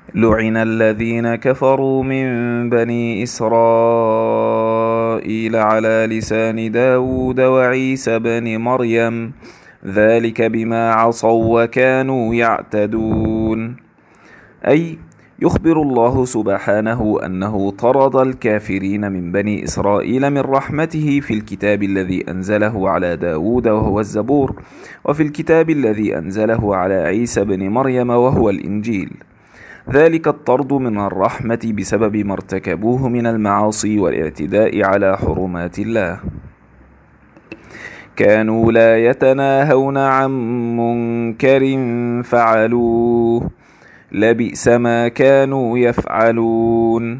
لعن الذين كفروا من بني إسرائيل على لسان داود وعيسى بن مريم ذلك بما عصوا وكانوا يعتدون. أي يخبر الله سبحانه أنه طرد الكافرين من بني إسرائيل من رحمته في الكتاب الذي أنزله على داود وهو الزبور، وفي الكتاب الذي أنزله على عيسى بن مريم وهو الإنجيل. ذلك الطرد من الرحمة بسبب ما ارتكبوه من المعاصي والاعتداء على حرمات الله. كانوا لا يتناهون عن منكر فعلوه لبئس ما كانوا يفعلون.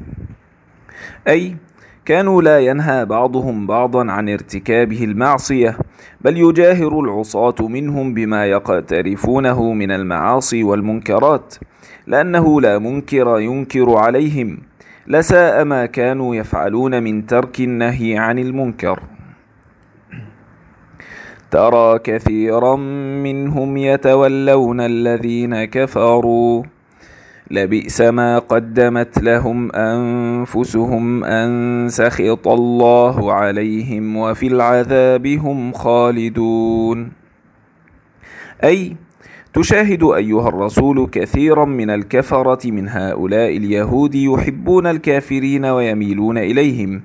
أي كانوا لا ينهى بعضهم بعضا عن ارتكابه المعصية، بل يجاهر العصاة منهم بما يقترفونه من المعاصي والمنكرات، لأنه لا منكر ينكر عليهم، لساء ما كانوا يفعلون من ترك النهي عن المنكر. ترى كثيرا منهم يتولون الذين كفروا لبئس ما قدمت لهم أنفسهم أن سخط الله عليهم وفي العذاب هم خالدون. أي تشاهد أيها الرسول كثيرا من الكفرة من هؤلاء اليهود يحبون الكافرين ويميلون إليهم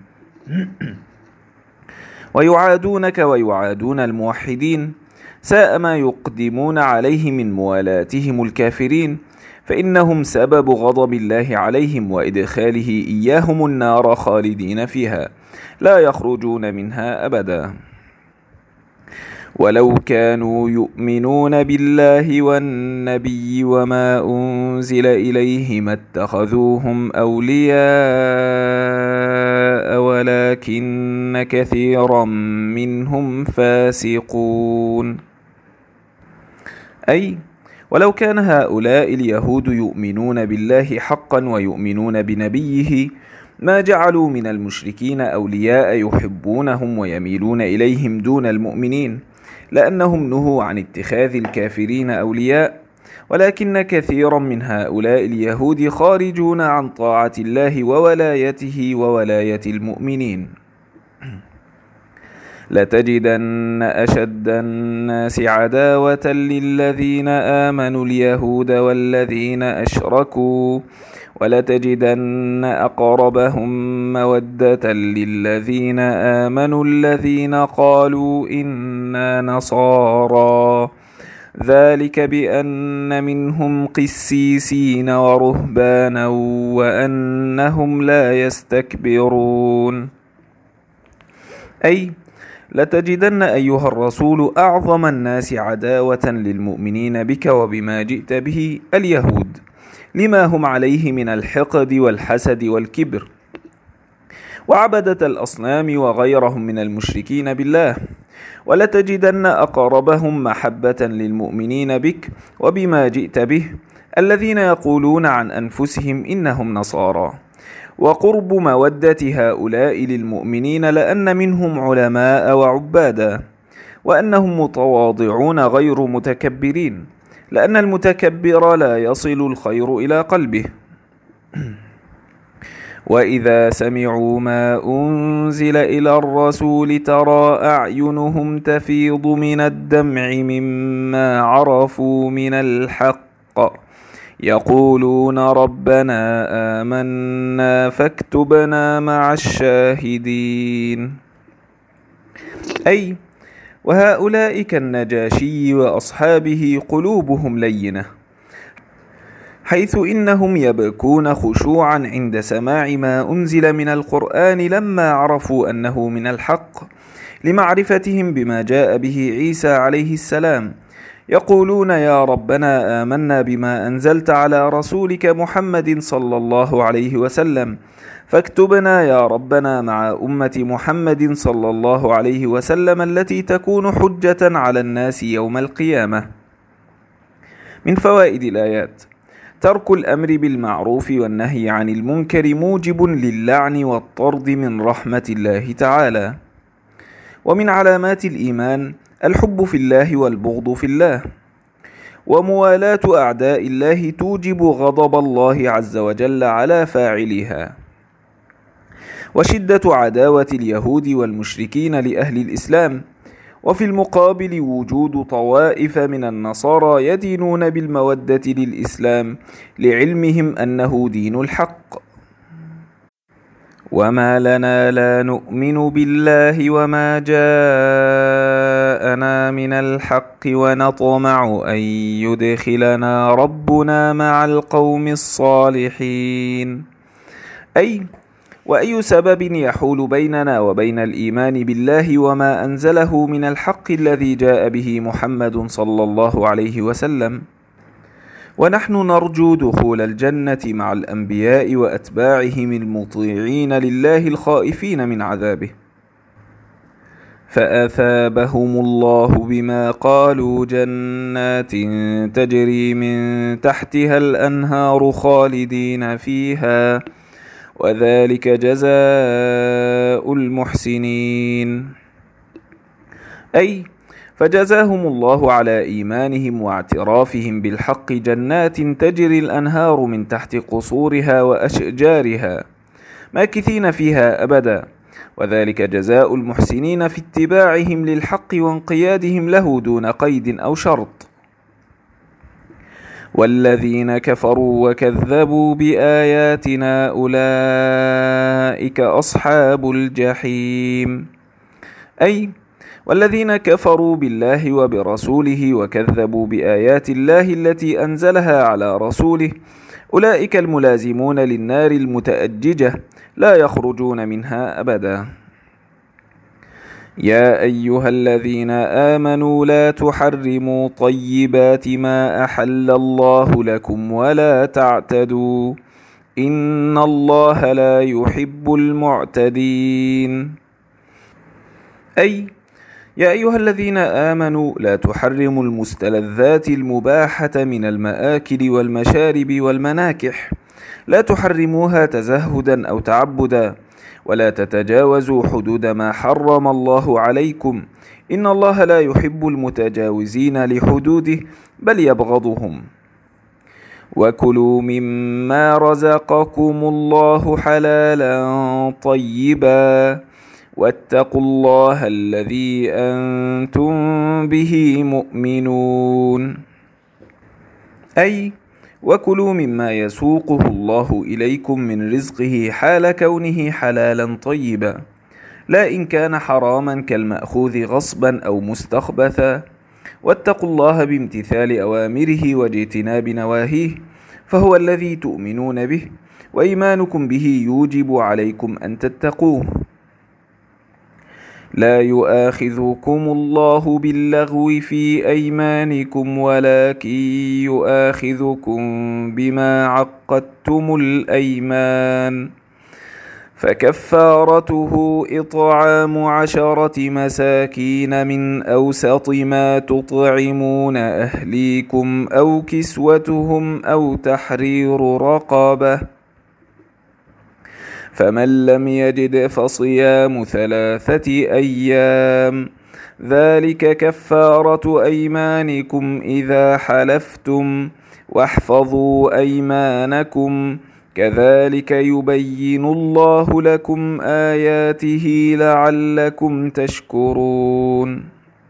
ويعادونك ويعادون الموحدين، ساء ما يقدمون عليه من موالاتهم الكافرين، فإنهم سبب غضب الله عليهم وإدخاله إياهم النار خالدين فيها لا يخرجون منها أبدا. ولو كانوا يؤمنون بالله والنبي وما أنزل إليه ما اتخذوهم أولياء ولكن كثيرا منهم فاسقون. أي ولو كان هؤلاء اليهود يؤمنون بالله حقا ويؤمنون بنبيه ما جعلوا من المشركين أولياء يحبونهم ويميلون إليهم دون المؤمنين، لأنهم نهوا عن اتخاذ الكافرين أولياء، ولكن كثيرا من هؤلاء اليهود خارجون عن طاعة الله وولايته وولاية المؤمنين. لتجدن أشد الناس عداوة للذين آمنوا اليهود والذين أشركوا، ولتجدن أقربهم مودة للذين آمنوا الذين قالوا إنا نصارى، ذلك بأن منهم قسيسين ورهبانا وأنهم لا يستكبرون. أي لتجدن أيها الرسول أعظم الناس عداوة للمؤمنين بك وبما جئت به اليهود، لما هم عليه من الحقد والحسد والكبر وعبدة الأصنام وغيرهم من المشركين بالله. ولتجدن أقربهم محبة للمؤمنين بك وبما جئت به الذين يقولون عن أنفسهم إنهم نصارى، وقرب مودة هؤلاء للمؤمنين لأن منهم علماء وعبادا، وأنهم متواضعون غير متكبرين، لأن المتكبر لا يصل الخير إلى قلبه. وإذا سمعوا ما أنزل إلى الرسول ترى أعينهم تفيض من الدمع مما عرفوا من الحق، يقولون ربنا آمنا فاكتبنا مع الشاهدين. أي وهؤلاء كالنجاشي وأصحابه قلوبهم لينة، حيث إنهم يبكون خشوعا عند سماع ما أنزل من القرآن لما عرفوا أنه من الحق، لمعرفتهم بما جاء به عيسى عليه السلام، يقولون يا ربنا آمنا بما أنزلت على رسولك محمد صلى الله عليه وسلم، فاكتبنا يا ربنا مع أمة محمد صلى الله عليه وسلم التي تكون حجة على الناس يوم القيامة. من فوائد الآيات: ترك الأمر بالمعروف والنهي عن المنكر موجب للعن والطرد من رحمة الله تعالى. ومن علامات الإيمان الحب في الله والبغض في الله. وموالاة أعداء الله توجب غضب الله عز وجل على فاعلها، وشدة عداوة اليهود والمشركين لأهل الإسلام، وفي المقابل وجود طوائف من النصارى يدينون بالمودة للإسلام لعلمهم أنه دين الحق. وما لنا لا نؤمن بالله وما جاءنا من الحق ونطمع أن يدخلنا ربنا مع القوم الصالحين. وأي سبب يحول بيننا وبين الإيمان بالله وما أنزله من الحق الذي جاء به محمد صلى الله عليه وسلم؟ ونحن نرجو دخول الجنة مع الأنبياء وأتباعهم المطيعين لله الخائفين من عذابه، فأثابهم الله بما قالوا جنات تجري من تحتها الأنهار خالدين فيها، وذلك جزاء المحسنين. فجزاهم الله على إيمانهم واعترافهم بالحق جنات تجري الأنهار من تحت قصورها وأشجارها ماكثين فيها أبدا، وذلك جزاء المحسنين في اتباعهم للحق وانقيادهم له دون قيد أو شرط. والذين كفروا وكذبوا بآياتنا أولئك أصحاب الجحيم. والذين كفروا بالله وبرسوله وكذبوا بآيات الله التي أنزلها على رسوله أولئك الملازمون للنار المتأججة لا يخرجون منها أبدا. يا أيها الذين آمنوا لا تحرموا طيبات ما أحل الله لكم ولا تعتدوا إن الله لا يحب المعتدين. يا أيها الذين آمنوا لا تحرموا المستلذات المباحة من المآكل والمشارب والمناكح، لا تحرموها تزهدا أو تعبدا، ولا تتجاوزوا حدود ما حرم الله عليكم إن الله لا يحب المتجاوزين لحدوده بل يبغضهم. وكلوا مما رزقكم الله حلالا طيبا واتقوا الله الذي أنتم به مؤمنون. وكلوا مما يسوقه الله إليكم من رزقه حال كونه حلالا طيبا، لا إن كان حراما كالمأخوذ غصبا أو مستخبثا، واتقوا الله بامتثال أوامره واجتناب نواهيه، فهو الذي تؤمنون به، وإيمانكم به يوجب عليكم أن تتقوه. لا يؤاخذكم الله باللغو في أيمانكم ولكن يؤاخذكم بما عقدتم الأيمان، فكفارته إطعام 10 مساكين من أوسط ما تطعمون أهليكم أو كسوتهم أو تحرير رقبة، فمن لم يجد فصيام 3 أيام، ذلك كفارة أيمانكم إذا حلفتم، واحفظوا أيمانكم، كذلك يبين الله لكم آياته لعلكم تشكرون.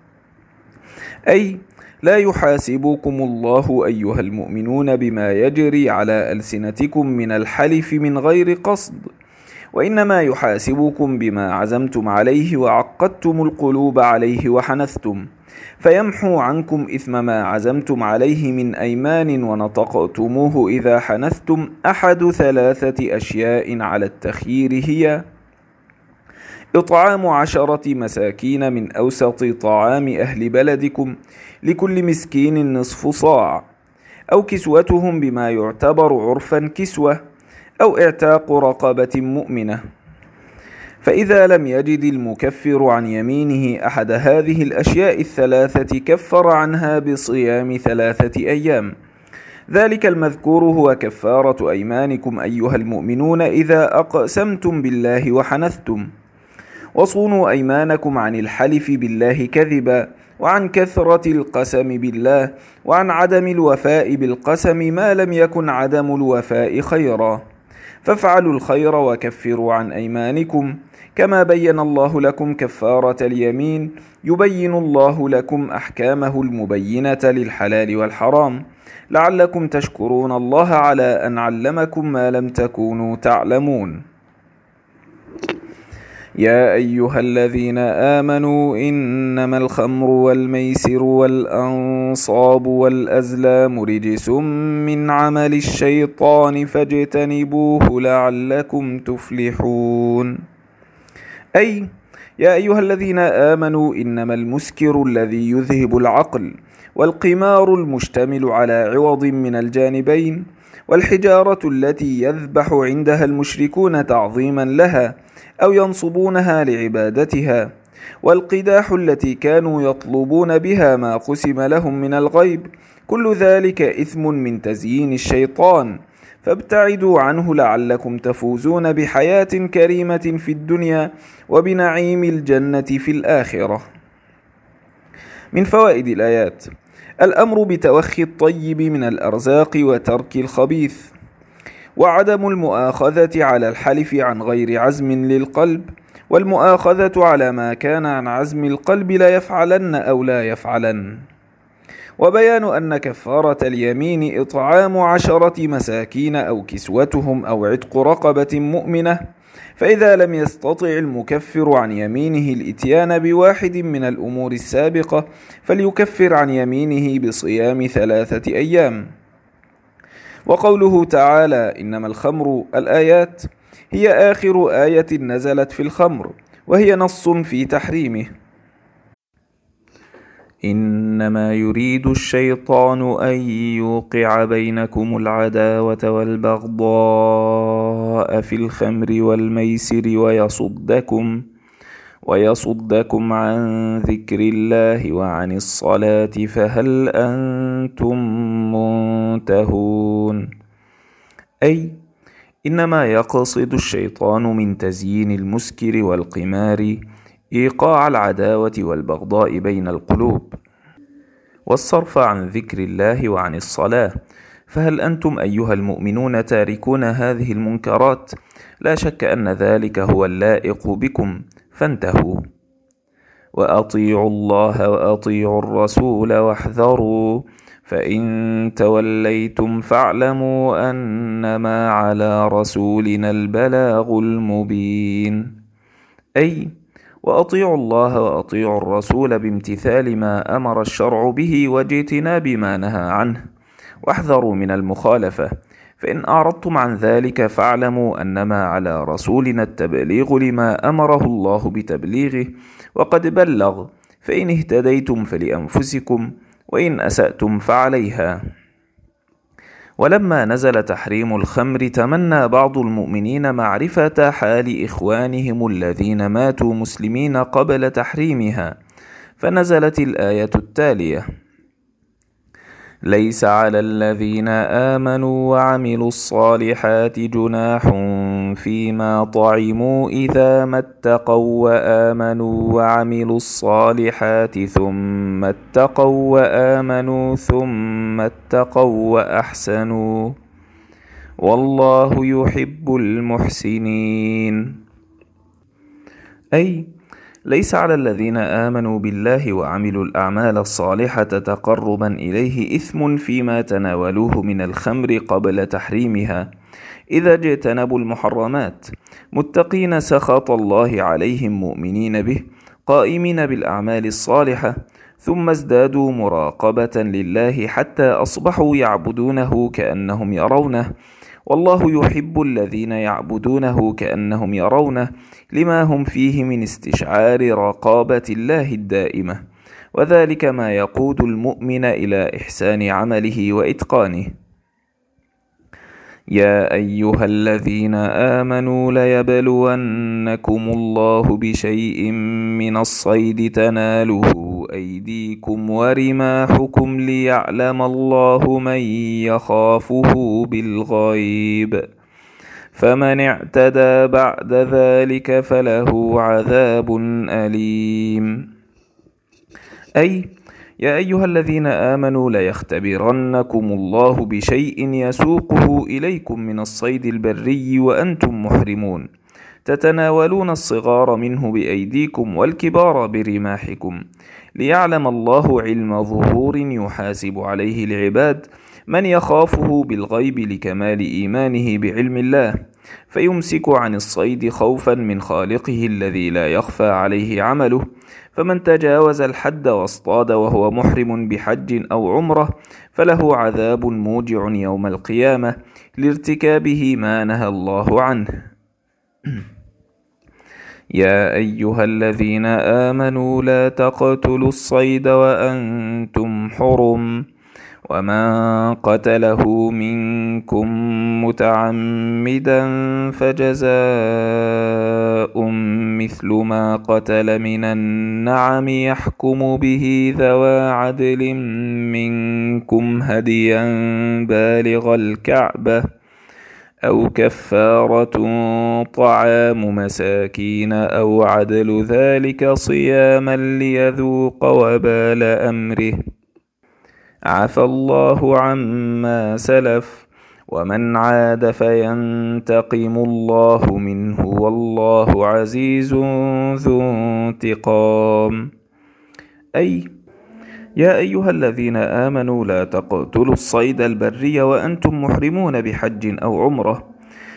لا يحاسبكم الله أيها المؤمنون بما يجري على ألسنتكم من الحلف من غير قصد، وإنما يحاسبكم بما عزمتم عليه وعقدتم القلوب عليه وحنثتم، فيمحو عنكم إثم ما عزمتم عليه من أيمان ونطقتموه إذا حنثتم. أحد 3 أشياء على التخيير هي: إطعام 10 مساكين من أوسط طعام أهل بلدكم لكل مسكين نصف صاع، أو كسوتهم بما يعتبر عرفا كسوة، أو اعتاق رقبة مؤمنة. فإذا لم يجد المكفر عن يمينه أحد هذه الأشياء 3 كفر عنها بصيام 3 أيام. ذلك المذكور هو كفارة أيمانكم أيها المؤمنون إذا أقسمتم بالله وحنثتم. وصونوا أيمانكم عن الحلف بالله كذبا، وعن كثرة القسم بالله، وعن عدم الوفاء بالقسم ما لم يكن عدم الوفاء خيرا. فافعلوا الخير وكفروا عن أيمانكم، كما بين الله لكم كفارة اليمين، يبين الله لكم أحكامه المبينة للحلال والحرام، لعلكم تشكرون الله على أن علمكم ما لم تكونوا تعلمون. يا أيها الذين آمنوا إنما الخمر والميسر والأنصاب والأزلام رجس من عمل الشيطان فاجتنبوه لعلكم تفلحون. أي يا أيها الذين آمنوا إنما المسكر الذي يذهب العقل، والقمار المشتمل على عوض من الجانبين، والحجارة التي يذبح عندها المشركون تعظيما لها أو ينصبونها لعبادتها، والقداح التي كانوا يطلبون بها ما قسم لهم من الغيب، كل ذلك إثم من تزيين الشيطان، فابتعدوا عنه لعلكم تفوزون بحياة كريمة في الدنيا وبنعيم الجنة في الآخرة. من فوائد الآيات: الأمر بتوخي الطيب من الأرزاق وترك الخبيث، وعدم المؤاخذة على الحلف عن غير عزم للقلب، والمؤاخذة على ما كان عن عزم القلب لا يفعلن أو لا يفعلن، وبيان أن كفارة اليمين إطعام 10 مساكين أو كسوتهم أو عتق رقبة مؤمنة، فإذا لم يستطع المكفر عن يمينه الإتيان بواحد من الأمور السابقة فليكفر عن يمينه بصيام 3 أيام. وقوله تعالى إنما الخمر الآيات هي آخر آية نزلت في الخمر، وهي نص في تحريمه. إنما يريد الشيطان أن يوقع بينكم العداوة والبغضاء في الخمر والميسر ويصدكم عن ذكر الله وعن الصلاة فهل أنتم منتهون. أي إنما يقصد الشيطان من تزيين المسكر والقمار إيقاع العداوة والبغضاء بين القلوب، والصرف عن ذكر الله وعن الصلاة. فهل أنتم أيها المؤمنون تاركون هذه المنكرات؟ لا شك أن ذلك هو اللائق بكم، فانتهوا. وأطيعوا الله وأطيعوا الرسول واحذروا، فإن توليتم فاعلموا أنما على رسولنا البلاغ المبين. أي وأطيعوا الله وأطيعوا الرسول بامتثال ما أمر الشرع به واجتناب ما نهى عنه، واحذروا من المخالفة، فإن أعرضتم عن ذلك فاعلموا أنما على رسولنا التبليغ لما أمره الله بتبليغه، وقد بلغ، فإن اهتديتم فلأنفسكم وإن أسأتم فعليها. ولما نزل تحريم الخمر تمنى بعض المؤمنين معرفة حال إخوانهم الذين ماتوا مسلمين قبل تحريمها، فنزلت الآية التالية: ليس على الذين آمنوا وعملوا الصالحات جناح فيما طعموا إذا ما اتقوا وآمنوا وعملوا الصالحات ثم اتقوا وآمنوا ثم اتقوا وأحسنوا والله يحب المحسنين. أي ليس على الذين آمنوا بالله وعملوا الأعمال الصالحة تقربا إليه إثم فيما تناولوه من الخمر قبل تحريمها، إذا اجتنبوا المحرمات متقين سخط الله عليهم مؤمنين به قائمين بالأعمال الصالحة، ثم ازدادوا مراقبة لله حتى أصبحوا يعبدونه كأنهم يرونه، والله يحب الذين يعبدونه كأنهم يرونه لما هم فيه من استشعار رقابة الله الدائمة، وذلك ما يقود المؤمن إلى إحسان عمله وإتقانه. يا أيها الذين آمنوا ليبلونكم الله بشيء من الصيد تناله أيديكم ورماحكم ليعلم الله من يخافه بالغيب، فمن اعتدى بعد ذلك فله عذاب أليم. أي يا أيها الذين آمنوا ليختبرنكم الله بشيء يسوقه إليكم من الصيد البري وأنتم محرمون، تتناولون الصغار منه بأيديكم والكبار برماحكم، ليعلم الله علم ظهور يحاسب عليه العباد من يخافه بالغيب لكمال إيمانه بعلم الله، فيمسك عن الصيد خوفا من خالقه الذي لا يخفى عليه عمله. فمن تجاوز الحد واصطاد وهو محرم بحج أو عمرة فله عذاب موجع يوم القيامة لارتكابه ما نهى الله عنه. يا أيها الذين آمنوا لا تقتلوا الصيد وأنتم حرم، ومن قتله منكم متعمدا فجزاء مثل ما قتل من النعم يحكم به ذوى عدل منكم هديا بالغ الكعبة أو كفارة طعام مساكين أو عدل ذلك صياما ليذوق وبال أمره، عفى الله عما سلف ومن عاد فينتقم الله منه والله عزيز ذو انتقام. أي يا أيها الذين آمنوا لا تقتلوا الصيد البري وأنتم محرمون بحج أو عمرة،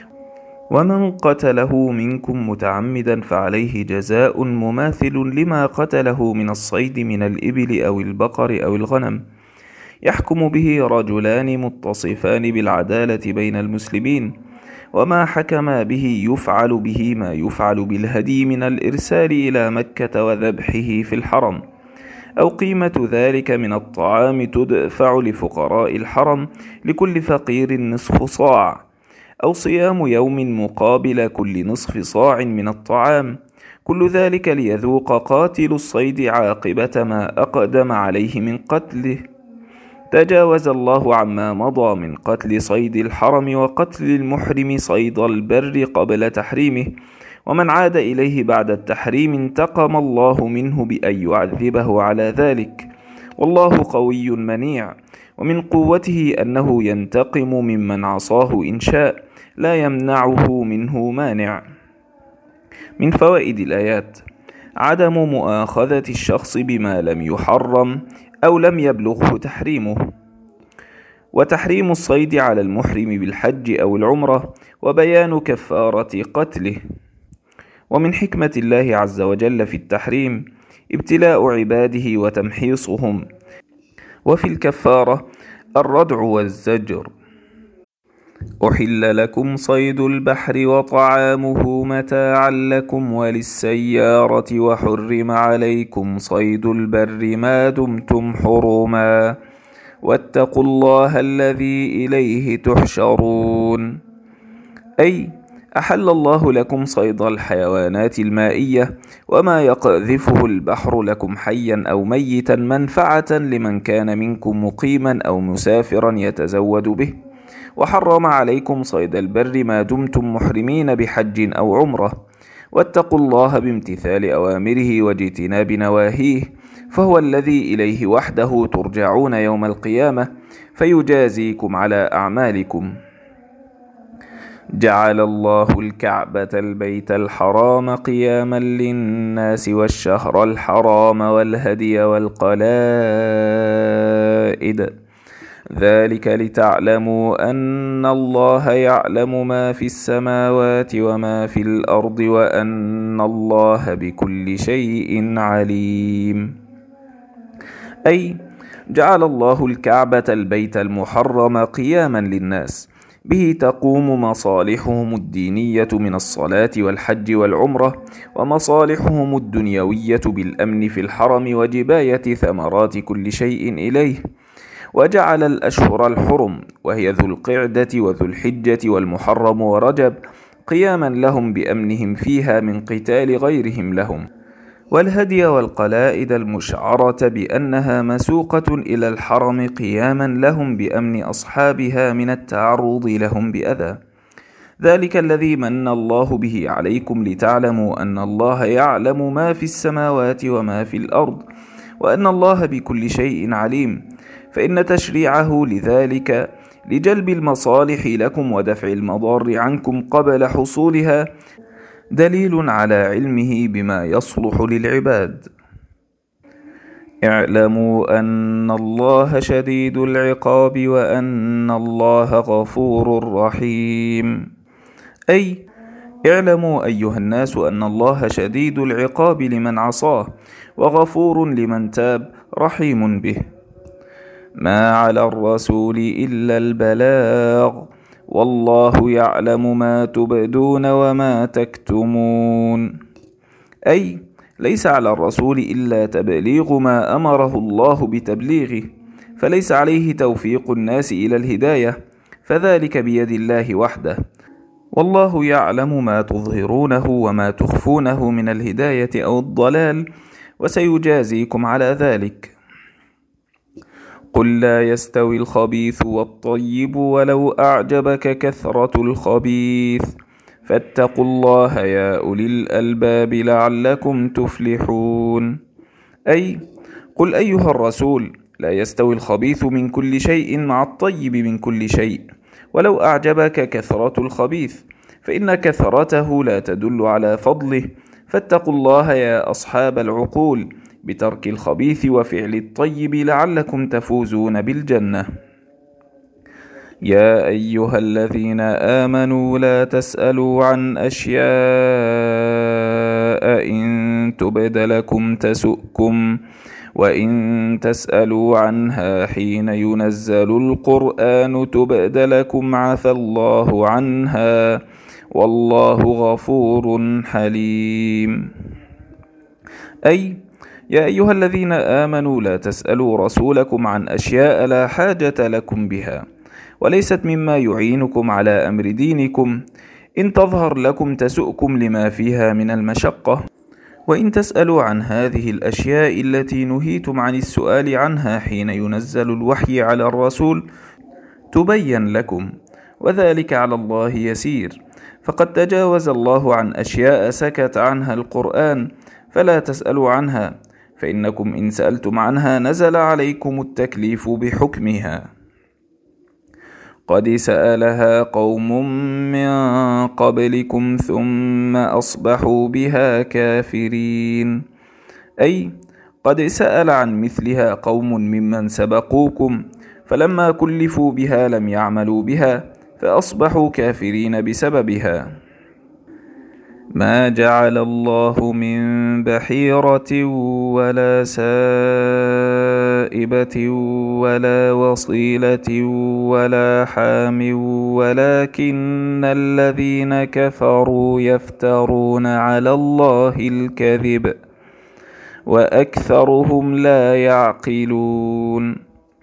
ومن قتله منكم متعمدا فعليه جزاء مماثل لما قتله من الصيد من الإبل أو البقر أو الغنم، يحكم به رجلان متصفان بالعدالة بين المسلمين، وما حكما به يفعل به ما يفعل بالهدي من الإرسال إلى مكة وذبحه في الحرم، أو قيمة ذلك من الطعام تدفع لفقراء الحرم لكل فقير نصف صاع، أو صيام يوم مقابل كل نصف صاع من الطعام، كل ذلك ليذوق قاتل الصيد عاقبة ما أقدم عليه من قتله. تجاوز الله عما مضى من قتل صيد الحرم وقتل المحرم صيد البر قبل تحريمه، ومن عاد إليه بعد التحريم انتقم الله منه بأن يعذبه على ذلك، والله قوي منيع، ومن قوته أنه ينتقم ممن عصاه إن شاء لا يمنعه منه مانع. من فوائد الآيات: عدم مؤاخذة الشخص بما لم يحرم أو لم يبلغه تحريمه، وتحريم الصيد على المحرم بالحج أو العمرة، وبيان كفارة قتله. ومن حكمة الله عز وجل في التحريم ابتلاء عباده وتمحيصهم، وفي الكفارة الردع والزجر. أحل لكم صيد البحر وطعامه متاعا لكم وللسيارة، وحرم عليكم صيد البر ما دمتم حرما، واتقوا الله الذي إليه تحشرون. أي أحل الله لكم صيد الحيوانات المائية وما يقذفه البحر لكم حيا أو ميتا منفعة لمن كان منكم مقيما أو مسافرا يتزود به، وحرم عليكم صيد البر ما دمتم محرمين بحج أو عمرة، واتقوا الله بامتثال أوامره واجتناب نواهيه، فهو الذي إليه وحده ترجعون يوم القيامة فيجازيكم على أعمالكم. جعل الله الكعبة البيت الحرام قياما للناس والشهر الحرام والهدي والقلائد، ذلك لتعلموا أن الله يعلم ما في السماوات وما في الأرض وأن الله بكل شيء عليم. أي جعل الله الكعبة البيت المحرم قياما للناس، به تقوم مصالحهم الدينية من الصلاة والحج والعمرة، ومصالحهم الدنيوية بالأمن في الحرم وجباية ثمرات كل شيء إليه. وجعل الأشهر الحرم وهي ذو القعدة وذو الحجة والمحرم ورجب قياما لهم بأمنهم فيها من قتال غيرهم لهم، والهدي والقلائد المشعرة بأنها مسوقة إلى الحرم قياما لهم بأمن أصحابها من التعرض لهم بأذى. ذلك الذي من الله به عليكم لتعلموا أن الله يعلم ما في السماوات وما في الأرض، وأن الله بكل شيء عليم، فإن تشريعه لذلك لجلب المصالح لكم ودفع المضار عنكم قبل حصولها دليل على علمه بما يصلح للعباد. اعلموا أن الله شديد العقاب وأن الله غفور رحيم. أي اعلموا أيها الناس أن الله شديد العقاب لمن عصاه وغفور لمن تاب رحيم به. ما على الرسول إلا البلاغ، والله يعلم ما تبدون وما تكتمون. أي ليس على الرسول إلا تبليغ ما أمره الله بتبليغه، فليس عليه توفيق الناس إلى الهداية، فذلك بيد الله وحده، والله يعلم ما تظهرونه وما تخفونه من الهداية أو الضلال، وسيجازيكم على ذلك. قل لا يستوي الخبيث والطيب ولو أعجبك كثرة الخبيث، فاتقوا الله يا أولي الألباب لعلكم تفلحون. أي قل أيها الرسول لا يستوي الخبيث من كل شيء مع الطيب من كل شيء، ولو أعجبك كثرة الخبيث، فإن كثرته لا تدل على فضله، فاتقوا الله يا أصحاب العقول بترك الخبيث وفعل الطيب لعلكم تفوزون بالجنة. يا أيها الذين آمنوا لا تسألوا عن أشياء إن تبد لكم تسؤكم، وإن تسألوا عنها حين ينزل القرآن تبد لكم عفى الله عنها، والله غفور حليم. أي يا أيها الذين آمنوا لا تسألوا رسولكم عن أشياء لا حاجة لكم بها، وليست مما يعينكم على أمر دينكم، إن تظهر لكم تسؤكم لما فيها من المشقة، وإن تسألوا عن هذه الأشياء التي نهيتم عن السؤال عنها حين ينزل الوحي على الرسول تبين لكم، وذلك على الله يسير، فقد تجاوز الله عن أشياء سكت عنها القرآن، فلا تسألوا عنها، فإنكم إن سألتم عنها نزل عليكم التكليف بحكمها. قد سألها قوم من قبلكم ثم أصبحوا بها كافرين. أي قد سأل عن مثلها قوم ممن سبقوكم، فلما كلفوا بها لم يعملوا بها، فأصبحوا كافرين بسببها. ما جعل الله من بحيرة ولا سائبة ولا وصيلة ولا حام، ولكن الذين كفروا يفترون على الله الكذب وأكثرهم لا يعقلون.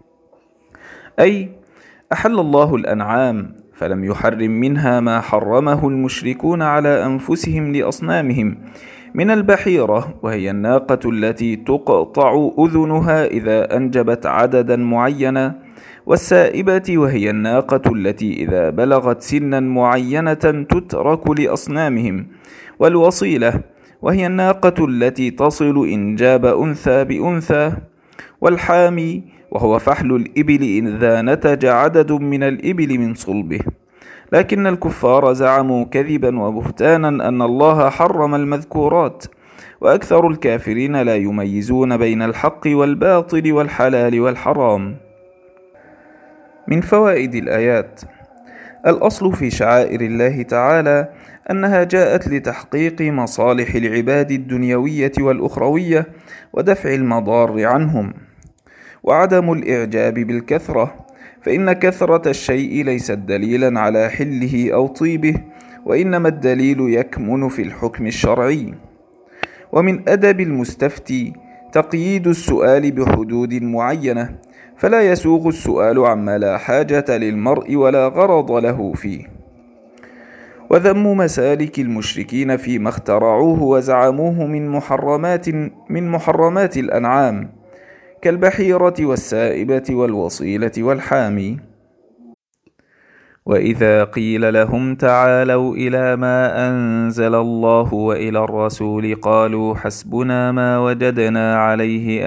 أي أحل الله الأنعام فلم يحرم منها ما حرمه المشركون على أنفسهم لأصنامهم من البحيرة، وهي الناقة التي تقطع أذنها إذا أنجبت عددا معينا، والسائبة وهي الناقة التي إذا بلغت سنا معينة تترك لأصنامهم، والوصيلة وهي الناقة التي تصل إنجاب أنثى بأنثى، والحامي وهو فحل الإبل إذا نتج عدد من الإبل من صلبه. لكن الكفار زعموا كذبا وبهتانا أن الله حرم المذكورات، وأكثر الكافرين لا يميزون بين الحق والباطل والحلال والحرام. من فوائد الآيات: الأصل في شعائر الله تعالى أنها جاءت لتحقيق مصالح العباد الدنيوية والأخروية ودفع المضار عنهم، وعدم الإعجاب بالكثرة، فإن كثرة الشيء ليست دليلا على حله أو طيبه، وإنما الدليل يكمن في الحكم الشرعي. ومن أدب المستفتي تقييد السؤال بحدود معينة، فلا يسوغ السؤال عما لا حاجة للمرء ولا غرض له فيه. وذم مسالك المشركين فيما اخترعوه وزعموه من محرمات الأنعام كالبحيرة والسائبة والوصيلة والحامي. وإذا قيل لهم تعالوا إلى ما أنزل الله وإلى الرسول قالوا حسبنا ما وجدنا عليه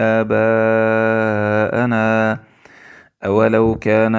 آباءنا أولو كان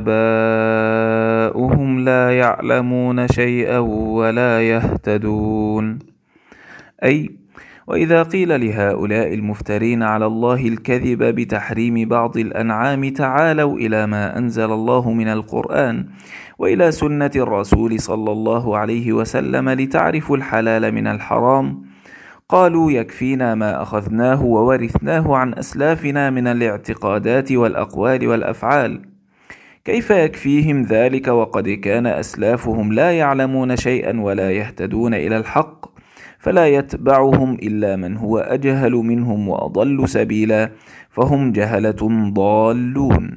آباؤهم لا يعلمون شيئا ولا يهتدون. أي وإذا قيل لهؤلاء المفترين على الله الكذب بتحريم بعض الأنعام تعالوا إلى ما أنزل الله من القرآن وإلى سنة الرسول صلى الله عليه وسلم لتعرفوا الحلال من الحرام، قالوا يكفينا ما أخذناه وورثناه عن أسلافنا من الاعتقادات والأقوال والأفعال. كيف يكفيهم ذلك وقد كان أسلافهم لا يعلمون شيئا ولا يهتدون إلى الحق، فلا يتبعهم إلا من هو أجهل منهم وأضل سبيلا، فهم جهلة ضالون.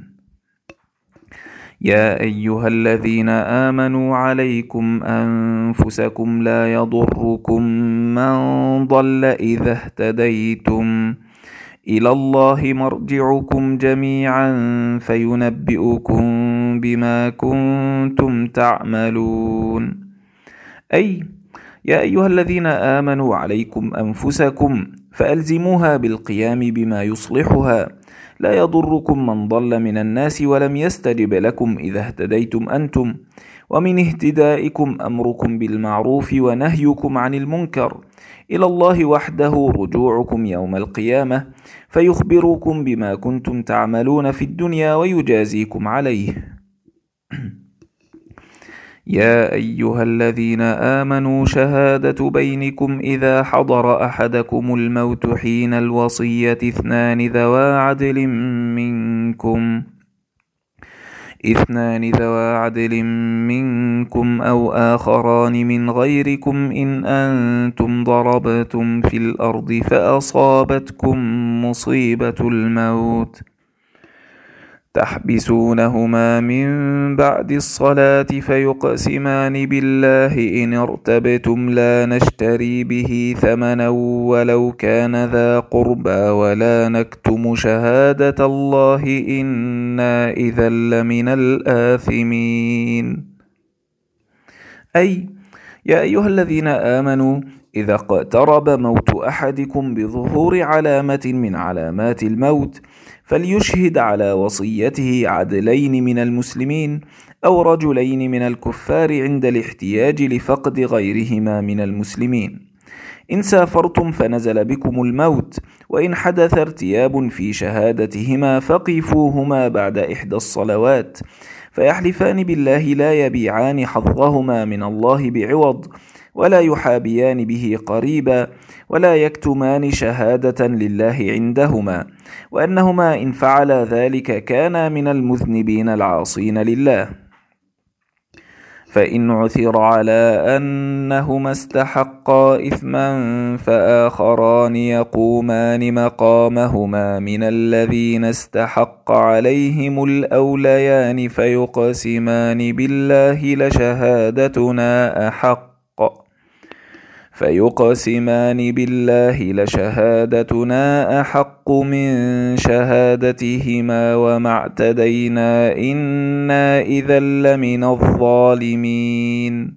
يا أيها الذين آمنوا عليكم أنفسكم لا يضركم من ضل إذا اهتديتم إلى الله مرجعكم جميعا فينبئكم بما كنتم تعملون. أي يا أيها الذين آمنوا عليكم أنفسكم فألزموها بالقيام بما يصلحها، لا يضركم من ضل من الناس ولم يستجب لكم إذا اهتديتم أنتم، ومن اهتدائكم أمركم بالمعروف ونهيكم عن المنكر، إلى الله وحده رجوعكم يوم القيامة فيخبركم بما كنتم تعملون في الدنيا ويجازيكم عليه. يا أيها الذين آمنوا شهادة بينكم إذا حضر أحدكم الموت حين الوصية اثنان ذوا عدل منكم أو آخران من غيركم إن أنتم ضربتم في الأرض فأصابتكم مصيبة الموت تحبسونهما من بعد الصلاة فيقسمان بالله إن ارتبتم لا نشتري به ثمنا ولو كان ذا قربى ولا نكتم شهادة الله إنا إذا لمن الآثمين. أي يا أيها الذين آمنوا إذا اقترب موت أحدكم بظهور علامة من علامات الموت فليشهد على وصيته عدلين من المسلمين أو رجلين من الكفار عند الاحتياج لفقد غيرهما من المسلمين. إن سافرتم فنزل بكم الموت وإن حدث ارتياب في شهادتهما فقفوهما بعد إحدى الصلوات فيحلفان بالله لا يبيعان حظهما من الله بعوض ولا يحابيان به قريبا ولا يكتمان شهادة لله عندهما، وأنهما إن فعلا ذلك كانا من المذنبين العاصين لله. فإن عثر على أنهما استحقا إثما فآخران يقومان مقامهما من الذين استحق عليهم الأوليان فيقسمان بالله لشهادتنا أحق من شهادتهما وما اعتدينا إنا إذا لمن الظالمين.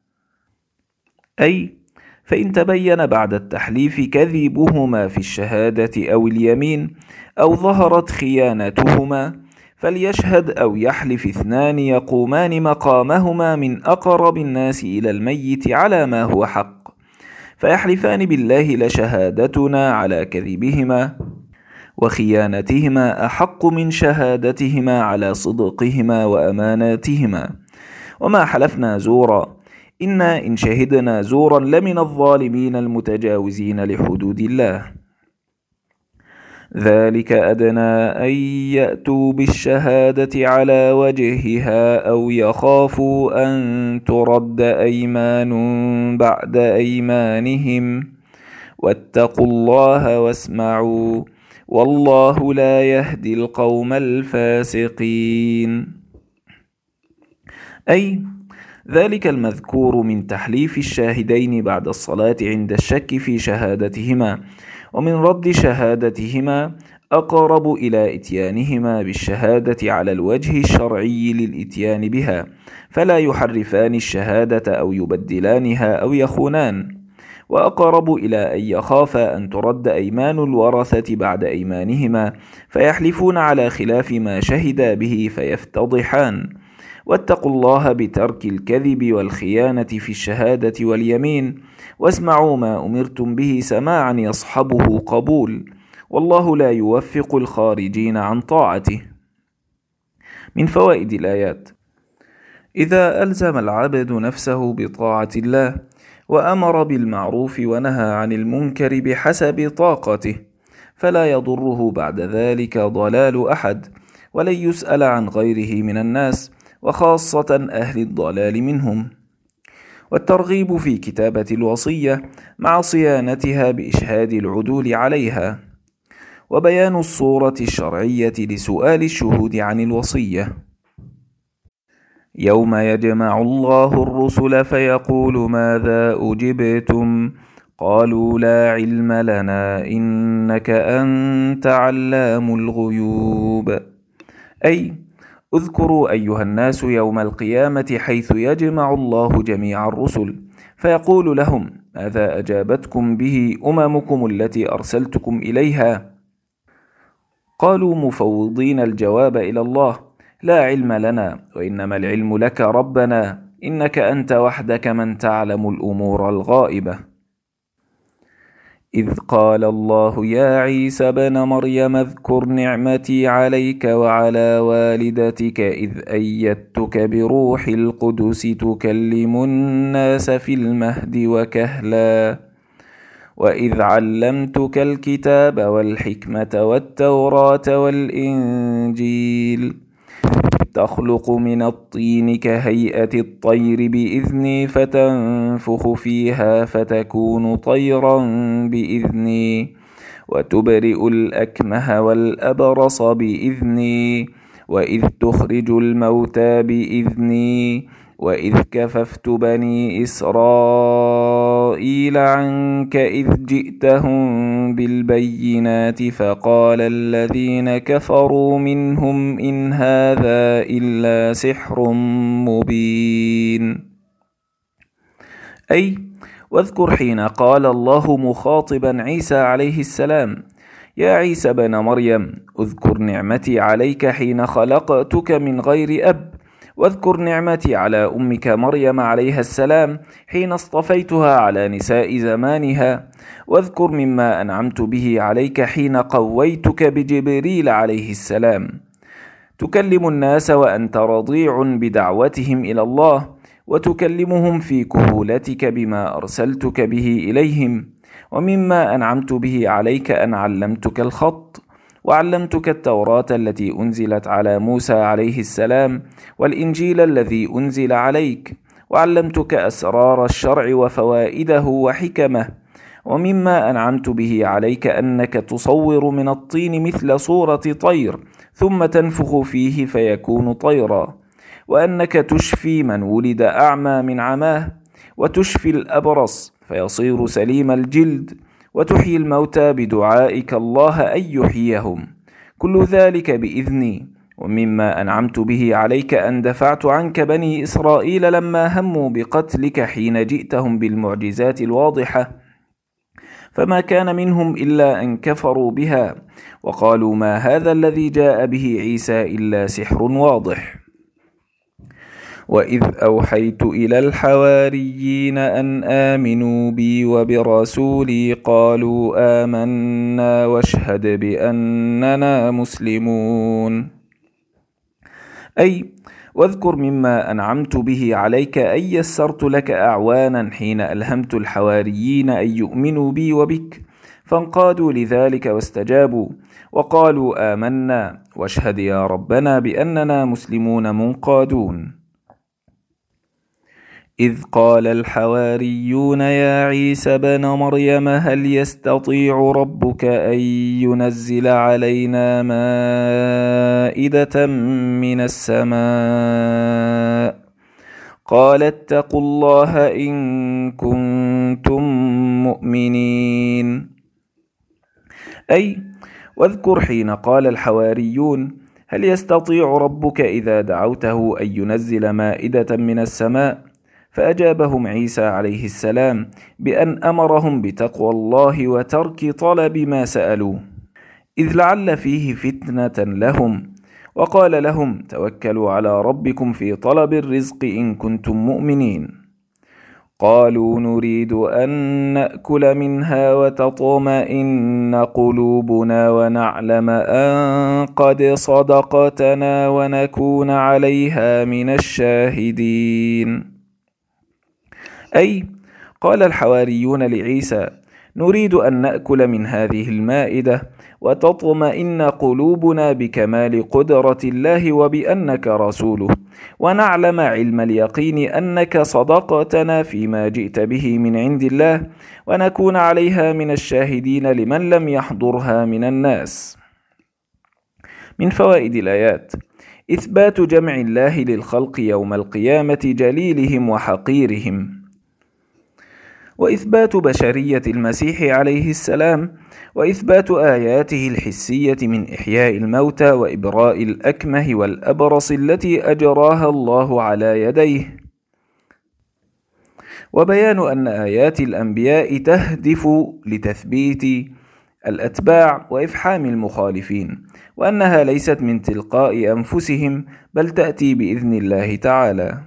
أي فإن تبين بعد التحليف كذبهما في الشهادة أو اليمين أو ظهرت خيانتهما فليشهد أو يحلف اثنان يقومان مقامهما من أقرب الناس إلى الميت على ما هو حق، فيحلفان بالله لشهادتنا على كذبهما وخيانتهما أحق من شهادتهما على صدقهما وأماناتهما، وما حلفنا زورا إنا إن شهدنا زورا لمن الظالمين المتجاوزين لحدود الله. ذلك أدنى أن يأتوا بالشهادة على وجهها أو يخافوا أن ترد أيمان بعد أيمانهم واتقوا الله واسمعوا والله لا يهدي القوم الفاسقين. أي ذلك المذكور من تحليف الشاهدين بعد الصلاة عند الشك في شهادتهما ومن رد شهادتهما أقرب إلى إتيانهما بالشهادة على الوجه الشرعي للإتيان بها، فلا يحرفان الشهادة أو يبدلانها أو يخونان، وأقرب إلى أن يخاف أن ترد أيمان الورثة بعد أيمانهما فيحلفون على خلاف ما شهدا به فيفتضحان. واتقوا الله بترك الكذب والخيانة في الشهادة واليمين، واسمعوا ما أمرتم به سماعا يصحبه قبول، والله لا يوفق الخارجين عن طاعته. من فوائد الآيات: إذا ألزم العبد نفسه بطاعة الله وأمر بالمعروف ونهى عن المنكر بحسب طاقته فلا يضره بعد ذلك ضلال أحد، ولن يسأل عن غيره من الناس، وخاصة أهل الضلال منهم. والترغيب في كتابة الوصية مع صيانتها بإشهاد العدول عليها، وبيان الصورة الشرعية لسؤال الشهود عن الوصية. يوم يجمع الله الرسل فيقول ماذا أجبتم؟ قالوا لا علم لنا إنك أنت علام الغيوب. أي اذكروا أيها الناس يوم القيامة حيث يجمع الله جميع الرسل فيقول لهم ماذا أجابتكم به أممكم التي أرسلتكم إليها؟ قالوا مفوضين الجواب إلى الله لا علم لنا وإنما العلم لك ربنا إنك أنت وحدك من تعلم الأمور الغائبة. إذ قال الله يا عيسى بن مريم اذكر نعمتي عليك وعلى والدتك إذ أيدتك بروح القدس تكلم الناس في المهد وكهلا وإذ علمتك الكتاب والحكمة والتوراة والإنجيل تخلق من الطين كهيئة الطير بإذني فتنفخ فيها فتكون طيرا بإذني وتبرئ الأكمه والأبرص بإذني وإذ تخرج الموتى بإذني وإذ كففت بني إسرائيل عنك إذ جئتهم بالبينات فقال الذين كفروا منهم إن هذا إلا سحر مبين. أي واذكر حين قال الله مخاطبا عيسى عليه السلام يا عيسى بن مريم اذكر نعمتي عليك حين خلقتك من غير أب، واذكر نعمتي على أمك مريم عليها السلام حين اصطفيتها على نساء زمانها، واذكر مما أنعمت به عليك حين قويتك بجبريل عليه السلام تكلم الناس وأنت رضيع بدعوتهم إلى الله، وتكلمهم في كهولتك بما أرسلتك به إليهم. ومما أنعمت به عليك أن علمتك الخط، وعلمتك التوراة التي أنزلت على موسى عليه السلام والإنجيل الذي أنزل عليك، وعلمتك أسرار الشرع وفوائده وحكمه. ومما أنعمت به عليك أنك تصور من الطين مثل صورة طير ثم تنفخ فيه فيكون طيرا، وأنك تشفي من ولد أعمى من عماه، وتشفي الأبرص فيصير سليم الجلد، وتحيي الموتى بدعائك الله أن يحييهم، كل ذلك بإذني. ومما أنعمت به عليك أن دفعت عنك بني إسرائيل لما هموا بقتلك حين جئتهم بالمعجزات الواضحة، فما كان منهم إلا أن كفروا بها وقالوا ما هذا الذي جاء به عيسى إلا سحر واضح. وإذ أوحيت إلى الحواريين أن آمنوا بي وبرسولي قالوا آمنا واشهد بأننا مسلمون. أي واذكر مما أنعمت به عليك أن يسرت لك أعوانا حين ألهمت الحواريين أن يؤمنوا بي وبك، فانقادوا لذلك واستجابوا وقالوا آمنا واشهد يا ربنا بأننا مسلمون منقادون. إذ قال الحواريون يا عيسى بن مريم هل يستطيع ربك أن ينزل علينا مائدة من السماء؟ قال اتقوا الله إن كنتم مؤمنين. أي واذكر حين قال الحواريون: هل يستطيع ربك إذا دعوته أن ينزل مائدة من السماء؟ فأجابهم عيسى عليه السلام بأن أمرهم بتقوى الله وترك طلب ما سألوه، إذ لعل فيه فتنة لهم، وقال لهم: توكلوا على ربكم في طلب الرزق إن كنتم مؤمنين. قالوا: نريد أن نأكل منها وتطمئن قلوبنا ونعلم أن قد صدقتنا ونكون عليها من الشاهدين. أي قال الحواريون لعيسى: نريد أن نأكل من هذه المائدة وتطمئن قلوبنا بكمال قدرة الله وبأنك رسوله، ونعلم علم اليقين أنك صدقتنا فيما جئت به من عند الله، ونكون عليها من الشاهدين لمن لم يحضرها من الناس. من فوائد الآيات: إثبات جمع الله للخلق يوم القيامة جليلهم وحقيرهم، وإثبات بشرية المسيح عليه السلام، وإثبات آياته الحسية من إحياء الموتى وإبراء الأكمه والأبرص التي أجراها الله على يديه، وبيان أن آيات الأنبياء تهدف لتثبيت الأتباع وإفحام المخالفين، وأنها ليست من تلقاء أنفسهم بل تأتي بإذن الله تعالى.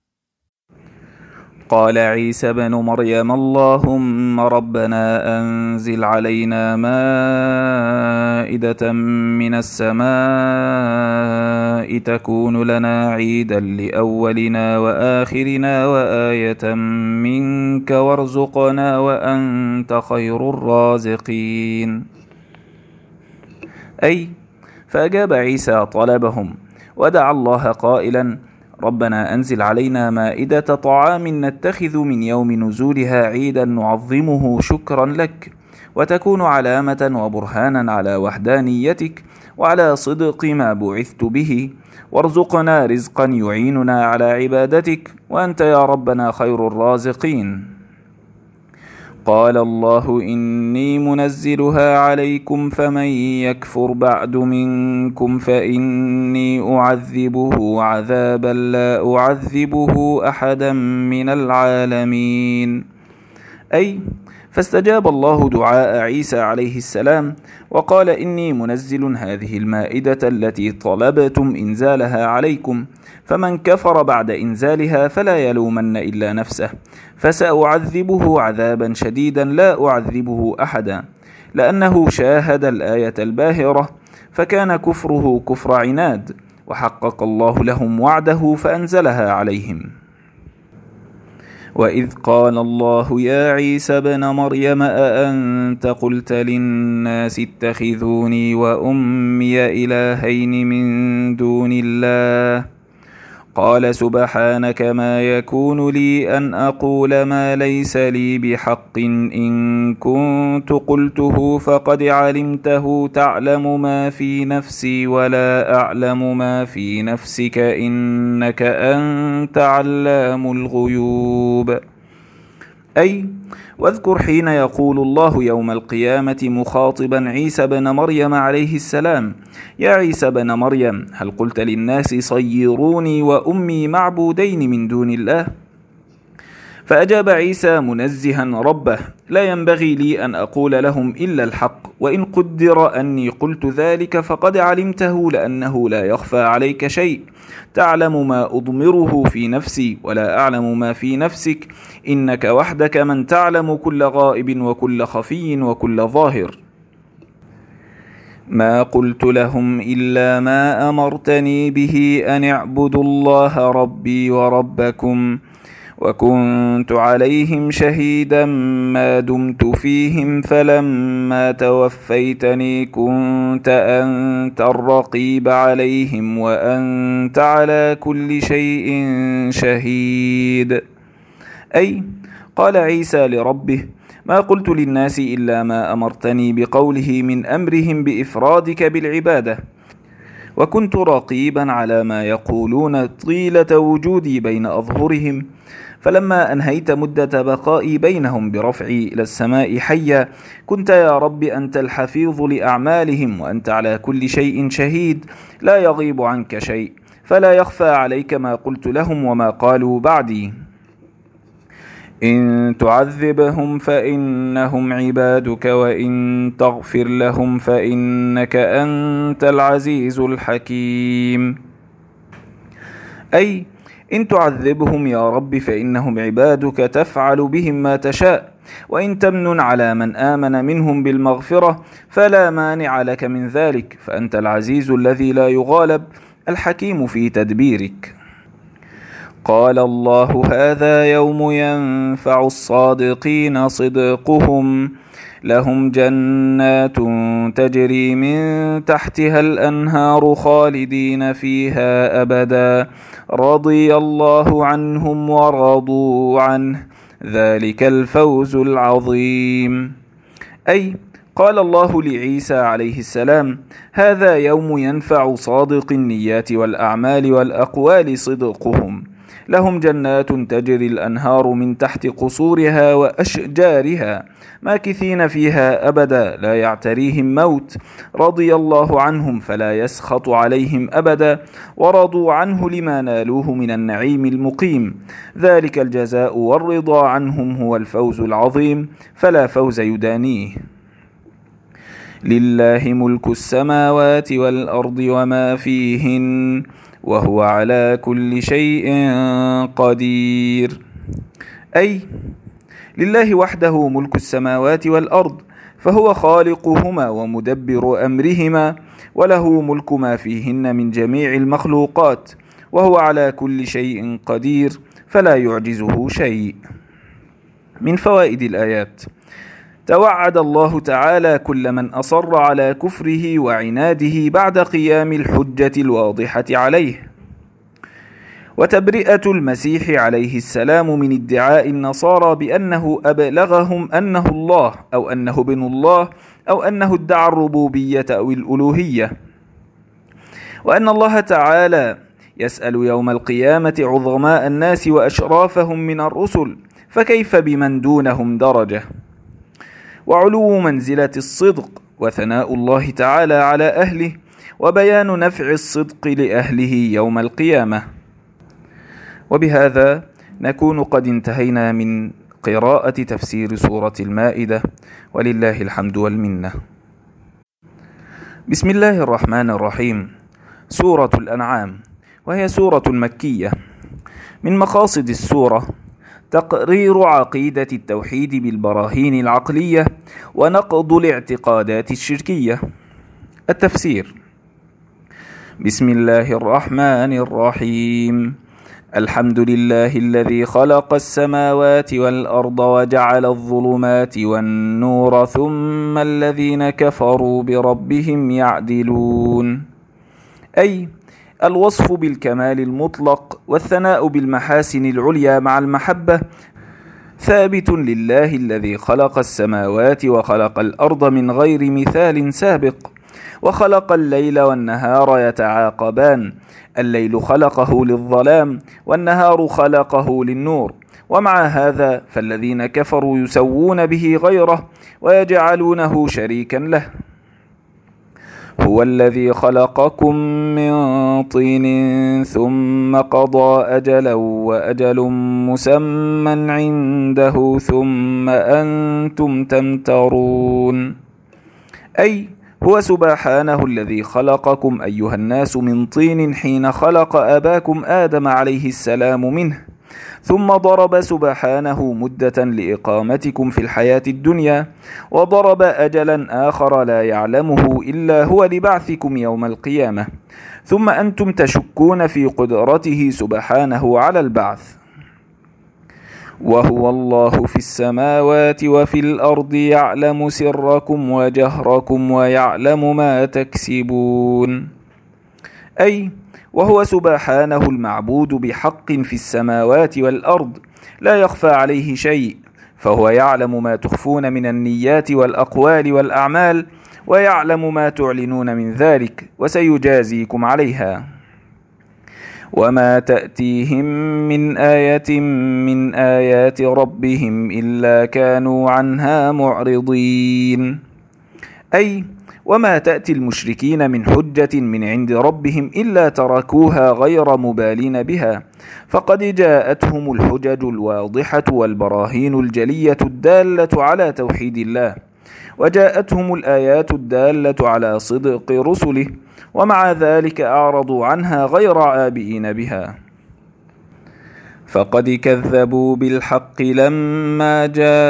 قال عيسى بن مريم: اللهم ربنا أنزل علينا مائدة من السماء تكون لنا عيدا لأولنا وآخرنا وآية منك وارزقنا وأنت خير الرازقين. أي فأجاب عيسى طلبهم ودعا الله قائلا: ربنا أنزل علينا مائدة طعام نتخذ من يوم نزولها عيدا نعظمه شكرا لك، وتكون علامة وبرهانا على وحدانيتك وعلى صدق ما بعثت به، وارزقنا رزقا يعيننا على عبادتك، وأنت يا ربنا خير الرازقين. قال الله: إني منزلها عليكم فمن يكفر بعد منكم فإني أعذبه عذابا لا أعذبه أحدا من العالمين. أي فاستجاب الله دعاء عيسى عليه السلام وقال: إني منزل هذه المائدة التي طلبتم إنزالها عليكم، فمن كفر بعد إنزالها فلا يلومن إلا نفسه، فسأعذبه عذابا شديدا لا أعذبه أحدا، لأنه شاهد الآية الباهرة فكان كفره كفر عناد، وحقق الله لهم وعده فأنزلها عليهم. وإذ قال الله: يا عيسى ابن مريم أأنت قلت للناس اتخذوني وأمي إلهين من دون الله؟ قال سبحانك ما يكون لي أن أقول ما ليس لي بحق، إن كنت قلته فقد علمته، تعلم ما في نفسي ولا أعلم ما في نفسك، إنك أنت علام الغيوب. أي واذكر حين يقول الله يوم القيامة مخاطبا عيسى بن مريم عليه السلام: يا عيسى بن مريم هل قلت للناس صيروني وأمي معبودين من دون الله؟ فأجاب عيسى منزها ربه: لا ينبغي لي أن أقول لهم إلا الحق، وإن قدر أني قلت ذلك فقد علمته، لأنه لا يخفى عليك شيء، تعلم ما أضمره في نفسي ولا أعلم ما في نفسك، إنك وحدك من تعلم كل غائب وكل خفي وكل ظاهر. ما قلت لهم إلا ما أمرتني به أن اعبدوا الله ربي وربكم، وكنت عليهم شهيدا ما دمت فيهم، فلما توفيتني كنت أنت الرقيب عليهم وأنت على كل شيء شهيد. أي قال عيسى لربه: ما قلت للناس إلا ما أمرتني بقوله من أمرهم بإفرادك بالعبادة، وكنت رقيبا على ما يقولون طيلة وجودي بين أظهرهم. فلما أنهيت مدة بقائي بينهم برفعي إلى السماء حيا، كنت يا رب أنت الحفيظ لأعمالهم، وأنت على كل شيء شهيد، لا يغيب عنك شيء، فلا يخفى عليك ما قلت لهم وما قالوا بعدي. إن تعذبهم فإنهم عبادك، وإن تغفر لهم فإنك أنت العزيز الحكيم. أي إن تعذبهم يا رب فإنهم عبادك تفعل بهم ما تشاء، وإن تمنن على من آمن منهم بالمغفرة فلا مانع لك من ذلك، فأنت العزيز الذي لا يغالب، الحكيم في تدبيرك. قال الله: هذا يوم ينفع الصادقين صدقهم، لهم جنات تجري من تحتها الأنهار خالدين فيها أبدا، رضي الله عنهم ورضوا عنه، ذلك الفوز العظيم. أي قال الله لعيسى عليه السلام: هذا يوم ينفع صادق النيات والأعمال والأقوال صدقهم، لهم جنات تجري الأنهار من تحت قصورها وأشجارها، ماكثين فيها أبدا، لا يعتريهم موت، رضي الله عنهم فلا يسخط عليهم أبدا، ورضوا عنه لما نالوه من النعيم المقيم، ذلك الجزاء والرضا عنهم هو الفوز العظيم، فلا فوز يدانيه. لله ملك السماوات والأرض وما فيهن، وهو على كل شيء قدير. أي لله وحده ملك السماوات والأرض، فهو خالقهما ومدبر أمرهما، وله ملك ما فيهن من جميع المخلوقات، وهو على كل شيء قدير، فلا يعجزه شيء. من فوائد الآيات: توعد الله تعالى كل من أصر على كفره وعناده بعد قيام الحجة الواضحة عليه، وتبرئة المسيح عليه السلام من ادعاء النصارى بأنه أبلغهم أنه الله، أو أنه ابن الله، أو أنه ادعى الربوبية أو الألوهية، وأن الله تعالى يسأل يوم القيامة عظماء الناس وأشرافهم من الرسل، فكيف بمن دونهم درجة، وعلو منزلة الصدق، وثناء الله تعالى على أهله، وبيان نفع الصدق لأهله يوم القيامة. وبهذا نكون قد انتهينا من قراءة تفسير سورة المائدة، ولله الحمد والمنة. بسم الله الرحمن الرحيم. سورة الأنعام، وهي سورة مكية. من مقاصد السورة تقرير عقيدة التوحيد بالبراهين العقلية، ونقض الاعتقادات الشركية. التفسير: بسم الله الرحمن الرحيم. الحمد لله الذي خلق السماوات والأرض وجعل الظلمات والنور، ثم الذين كفروا بربهم يعدلون. أي الوصف بالكمال المطلق والثناء بالمحاسن العليا مع المحبة ثابت لله الذي خلق السماوات وخلق الأرض من غير مثال سابق، وخلق الليل والنهار يتعاقبان، الليل خلقه للظلام والنهار خلقه للنور، ومع هذا فالذين كفروا يسوون به غيره ويجعلونه شريكا له. هو الذي خلقكم من طين ثم قضى أجلا وأجل مسمى عنده ثم أنتم تمترون. أي هو سبحانه الذي خلقكم أيها الناس من طين حين خلق أباكم آدم عليه السلام منه، ثم ضرب سبحانه مدة لإقامتكم في الحياة الدنيا، وضرب أجلا آخر لا يعلمه إلا هو لبعثكم يوم القيامة، ثم أنتم تشكون في قدرته سبحانه على البعث. وهو الله في السماوات وفي الأرض، يعلم سركم وجهركم ويعلم ما تكسبون. أي وهو سبحانه المعبود بحق في السماوات والأرض، لا يخفى عليه شيء، فهو يعلم ما تخفون من النيات والأقوال والأعمال، ويعلم ما تعلنون من ذلك وسيجازيكم عليها. وما تأتيهم من آية من آيات ربهم إلا كانوا عنها معرضين. أي وما تأتي المشركين من حجة من عند ربهم إلا تركوها غير مبالين بها، فقد جاءتهم الحجج الواضحة والبراهين الجلية الدالة على توحيد الله، وجاءتهم الآيات الدالة على صدق رسله، ومع ذلك أعرضوا عنها غير عابئين بها. فقد كذبوا بالحق لما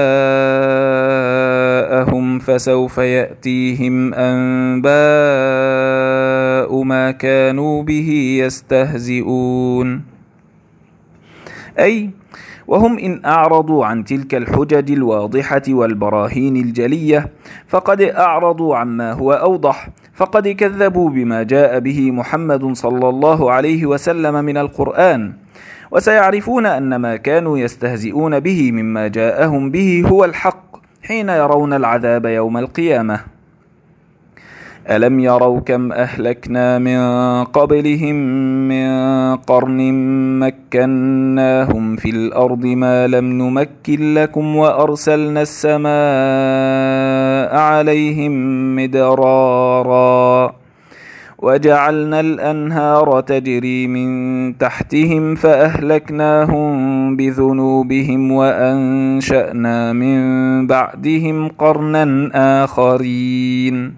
جاءهم، فسوف يأتيهم أنباء ما كانوا به يستهزئون. أي وهم إن أعرضوا عن تلك الحجج الواضحة والبراهين الجلية فقد أعرضوا عما هو أوضح، فقد كذبوا بما جاء به محمد صلى الله عليه وسلم من القرآن، وسيعرفون أن ما كانوا يستهزئون به مما جاءهم به هو الحق حين يرون العذاب يوم القيامة. ألم يروا كم أهلكنا من قبلهم من قرن مكناهم في الأرض ما لم نمكن لكم، وأرسلنا السماء عليهم مدرارا، وجعلنا الأنهار تجري من تحتهم فأهلكناهم بذنوبهم وأنشأنا من بعدهم قرنا آخرين.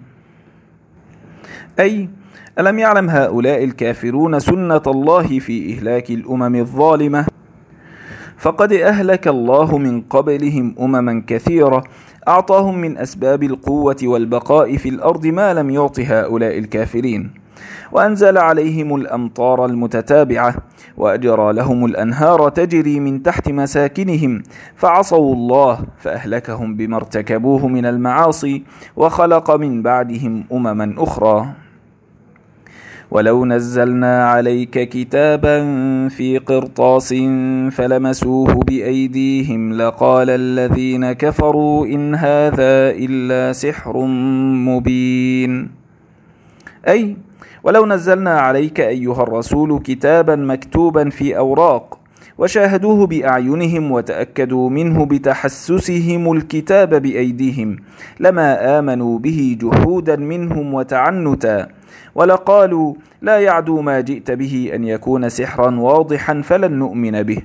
أي ألم يعلم هؤلاء الكافرون سنة الله في إهلاك الأمم الظالمة؟ فقد أهلك الله من قبلهم أمما كثيرة أعطاهم من أسباب القوة والبقاء في الأرض ما لم يعط هؤلاء الكافرين، وأنزل عليهم الأمطار المتتابعة، وأجرى لهم الأنهار تجري من تحت مساكنهم، فعصوا الله فأهلكهم بما ارتكبوه من المعاصي، وخلق من بعدهم أمما أخرى. ولو نزلنا عليك كتابا في قرطاس فلمسوه بأيديهم لقال الذين كفروا إن هذا إلا سحر مبين. أي ولو نزلنا عليك أيها الرسول كتابا مكتوبا في أوراق وشاهدوه بأعينهم وتأكدوا منه بتحسسهم الكتاب بأيديهم لما آمنوا به جحودا منهم وتعنتا، ولقالوا لا يعدو ما جئت به أن يكون سحرا واضحا فلن نؤمن به.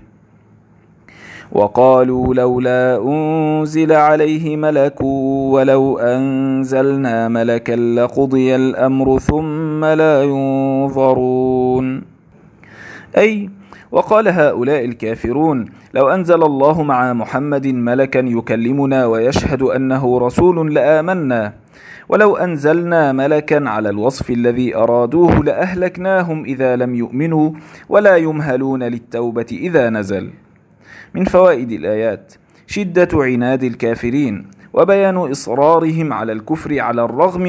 وقالوا لولا أنزل عليه ملك ولو أنزلنا ملكا لقضي الأمر ثم لا ينظرون. أي وقال هؤلاء الكافرون لو أنزل الله مع محمد ملكا يكلمنا ويشهد أنه رسول لآمنا، ولو أنزلنا ملكا على الوصف الذي أرادوه لأهلكناهم إذا لم يؤمنوا ولا يمهلون للتوبة إذا نزل. من فوائد الآيات شدة عناد الكافرين وبيان إصرارهم على الكفر على الرغم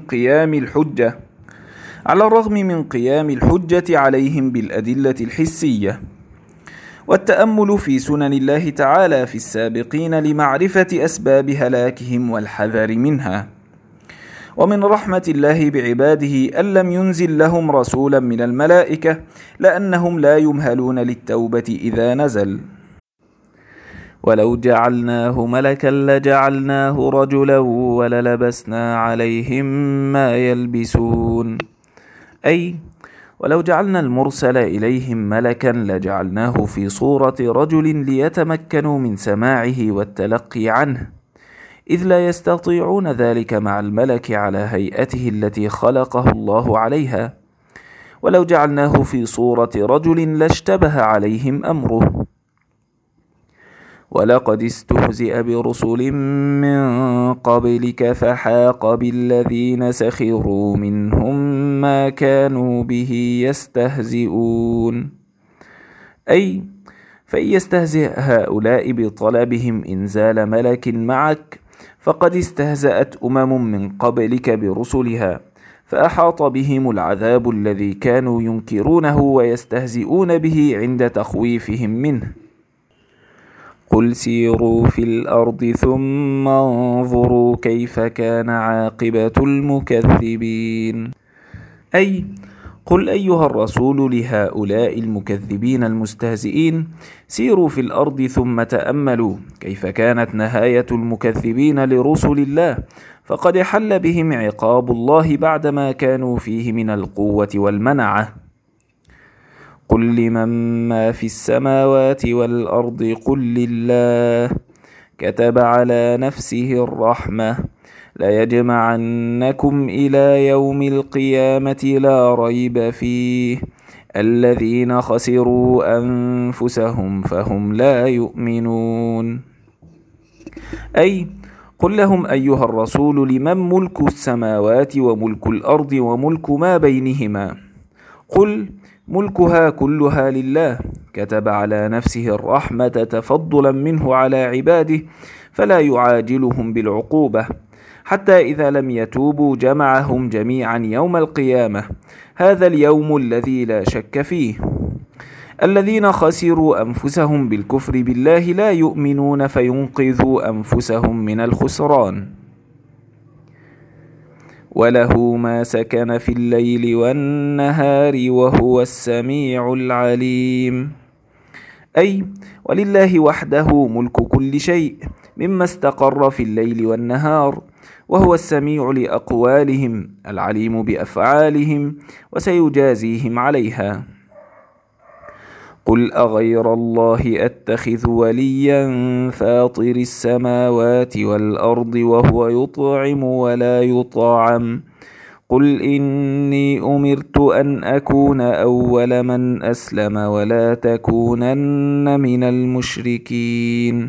من قيام الحجة عليهم بالأدلة الحسية، والتأمل في سنن الله تعالى في السابقين لمعرفة أسباب هلاكهم والحذر منها. ومن رحمة الله بعباده أن لم ينزل لهم رسولا من الملائكة لأنهم لا يمهلون للتوبة إذا نزل. ولو جعلناه ملكا لجعلناه رجلا وللبسنا عليهم ما يلبسون. أي ولو جعلنا المرسل إليهم ملكا لجعلناه في صورة رجل ليتمكنوا من سماعه والتلقي عنه، إذ لا يستطيعون ذلك مع الملك على هيئته التي خلقه الله عليها. ولو جعلناه في صورة رجل لاشتبه عليهم أمره. ولقد استهزئ برسل من قبلك فحاق بالذين سخروا منهم ما كانوا به يستهزئون. أي فإن يستهزئ هؤلاء بطلبهم إنزال ملك معك فقد استهزأت أمم من قبلك برسلها، فأحاط بهم العذاب الذي كانوا ينكرونه ويستهزئون به عند تخويفهم منه. قل سيروا في الأرض ثم انظروا كيف كان عاقبة المكذبين. أي قل أيها الرسول لهؤلاء المكذبين المستهزئين: سيروا في الأرض ثم تأملوا كيف كانت نهاية المكذبين لرسل الله، فقد حل بهم عقاب الله بعدما كانوا فيه من القوة والمنعة. قل لمن ما في السماوات والأرض قل لله كتب على نفسه الرحمة ليجمعنكم إلى يوم القيامة لا ريب فيه الذين خسروا أنفسهم فهم لا يؤمنون. أي قل لهم أيها الرسول: لمن ملك السماوات وملك الأرض وملك ما بينهما؟ قل: ملكها كلها لله، كتب على نفسه الرحمة تفضلا منه على عباده فلا يعاجلهم بالعقوبة، حتى إذا لم يتوبوا جمعهم جميعا يوم القيامة، هذا اليوم الذي لا شك فيه. الذين خسروا أنفسهم بالكفر بالله لا يؤمنون فينقذوا أنفسهم من الخسران. وله ما سكن في الليل والنهار وهو السميع العليم. أي ولله وحده ملك كل شيء مما استقر في الليل والنهار، وهو السميع لأقوالهم العليم بأفعالهم وسيجازيهم عليها. قل أغير الله أتخذ وليا فاطر السماوات والأرض وهو يطعم ولا يطعم؟ قل إني أمرت أن أكون أول من أسلم ولا تكونن من المشركين.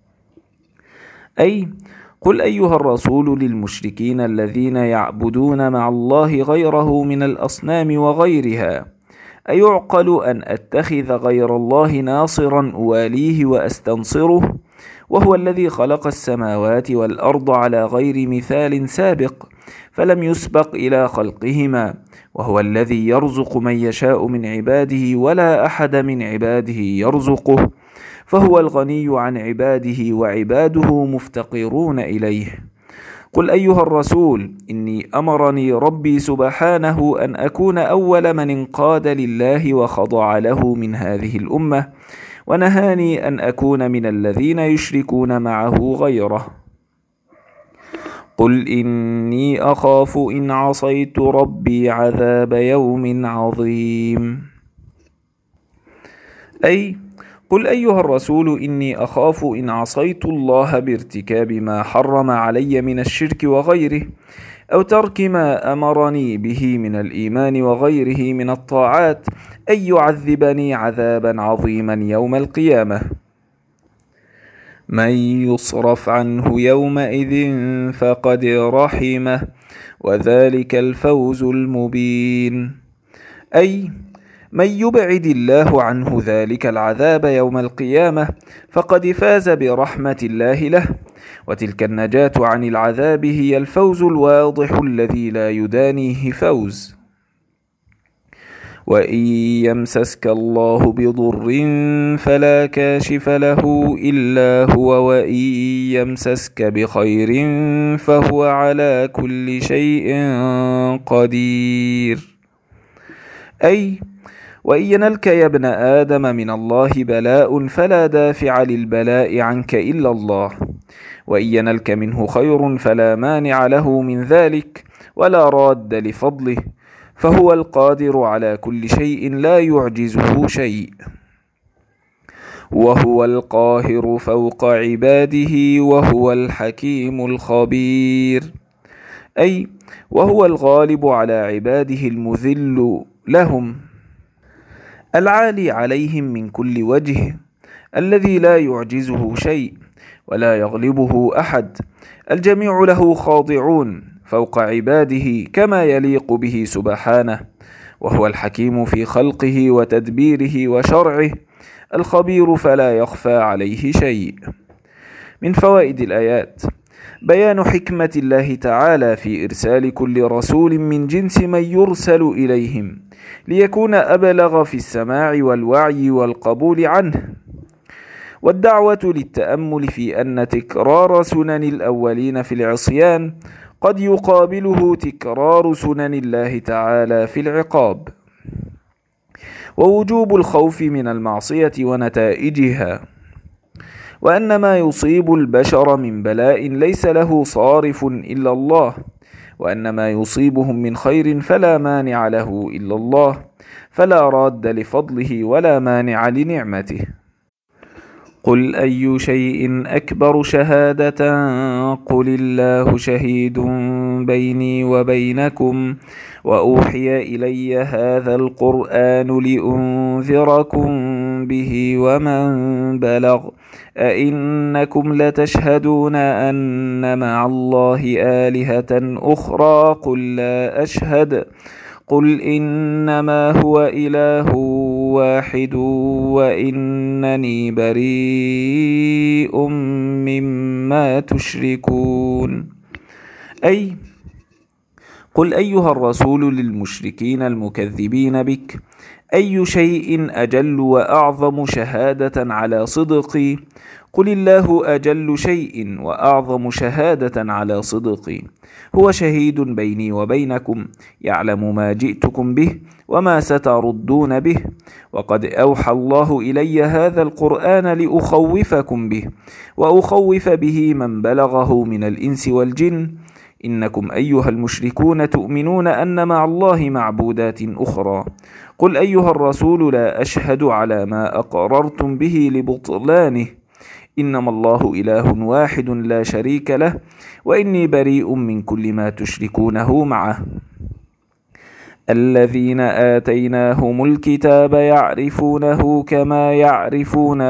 أي قل أيها الرسول للمشركين الذين يعبدون مع الله غيره من الأصنام وغيرها: أيعقل أن أتخذ غير الله ناصرا أواليه وأستنصره، وهو الذي خلق السماوات والأرض على غير مثال سابق فلم يسبق إلى خلقهما، وهو الذي يرزق من يشاء من عباده ولا أحد من عباده يرزقه، فهو الغني عن عباده وعباده مفتقرون إليه. قل أيها الرسول: إني أمرني ربي سبحانه أن أكون أول من انقاد لله وخضع له من هذه الأمة، ونهاني أن أكون من الذين يشركون معه غيره. قل إني أخاف إن عصيت ربي عذاب يوم عظيم. أي قل أيها الرسول: إني أخاف إن عصيت الله بارتكاب ما حرم علي من الشرك وغيره، أو ترك ما أمرني به من الإيمان وغيره من الطاعات، أن يعذبني عذابا عظيما يوم القيامة. من يصرف عنه يومئذ فقد رحمه وذلك الفوز المبين. أي من يبعد الله عنه ذلك العذاب يوم القيامة فقد فاز برحمة الله له، وتلك النجاة عن العذاب هي الفوز الواضح الذي لا يدانيه فوز. وإن يمسسك الله بضر فلا كاشف له إلا هو، وإن يمسسك بخير فهو على كل شيء قدير. أي وإن ينلك يا ابن آدم من الله بلاء فلا دافع للبلاء عنك إلا الله، وإن ينلك منه خير فلا مانع له من ذلك ولا راد لفضله، فهو القادر على كل شيء لا يعجزه شيء، وهو القاهر فوق عباده وهو الحكيم الخبير. أي وهو الغالب على عباده المذل لهم العالي عليهم من كل وجه، الذي لا يعجزه شيء ولا يغلبه أحد، الجميع له خاضعون فوق عباده كما يليق به سبحانه، وهو الحكيم في خلقه وتدبيره وشرعه، الخبير فلا يخفى عليه شيء. من فوائد الآيات: بيان حكمة الله تعالى في إرسال كل رسول من جنس من يرسل إليهم ليكون أبلغ في السماع والوعي والقبول عنه، والدعوة للتأمل في أن تكرار سنن الأولين في العصيان قد يقابله تكرار سنن الله تعالى في العقاب، ووجوب الخوف من المعصية ونتائجها، وأن ما يصيب البشر من بلاء ليس له صارف إلا الله، وأن ما يصيبهم من خير فلا مانع له إلا الله، فلا راد لفضله ولا مانع لنعمته. قل أي شيء أكبر شهادة قل الله شهيد بيني وبينكم وأوحي إلي هذا القرآن لأنذركم به ومن بلغ أئنكم لتشهدون أن مع الله آلهة أخرى قل لا أشهد قل إنما هو إله واحد وإنني بريء مما تشركون. أي قل أيها الرسول للمشركين المكذبين بك أي شيء أجل وأعظم شهادة على صدقي؟ قل الله أجل شيء وأعظم شهادة على صدقي، هو شهيد بيني وبينكم يعلم ما جئتكم به وما ستردون به، وقد أوحى الله إلي هذا القرآن لأخوفكم به وأخوف به من بلغه من الإنس والجن. إنكم أيها المشركون تؤمنون أن مع الله معبودات أخرى. قل أيها الرسول لا أشهد على ما أقررتم به لبطلانه، إنما الله إله واحد لا شريك له وإني بريء من كل ما تشركونه معه. الذين آتيناهم الكتاب يعرفونه كما يعرفون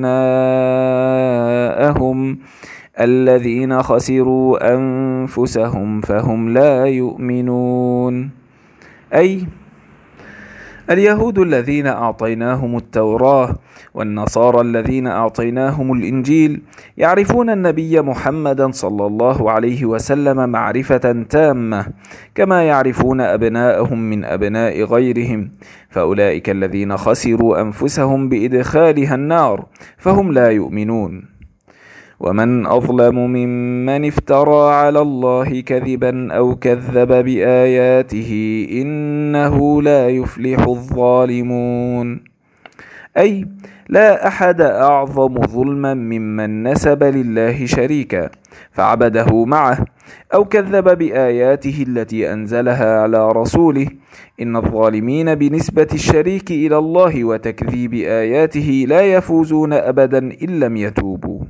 أبناءهم الذين خسروا أنفسهم فهم لا يؤمنون. أي اليهود الذين أعطيناهم التوراة والنصارى الذين أعطيناهم الإنجيل يعرفون النبي محمدا صلى الله عليه وسلم معرفة تامة كما يعرفون أبناءهم من أبناء غيرهم، فأولئك الذين خسروا أنفسهم بإدخالها النار فهم لا يؤمنون. ومن أظلم ممن افترى على الله كذبا أو كذب بآياته إنه لا يفلح الظالمون. أي لا أحد أعظم ظلما ممن نسب لله شريكا فعبده معه أو كذب بآياته التي أنزلها على رسوله، إن الظالمين بنسبة الشريك إلى الله وتكذيب آياته لا يفوزون أبدا إن لم يتوبوا.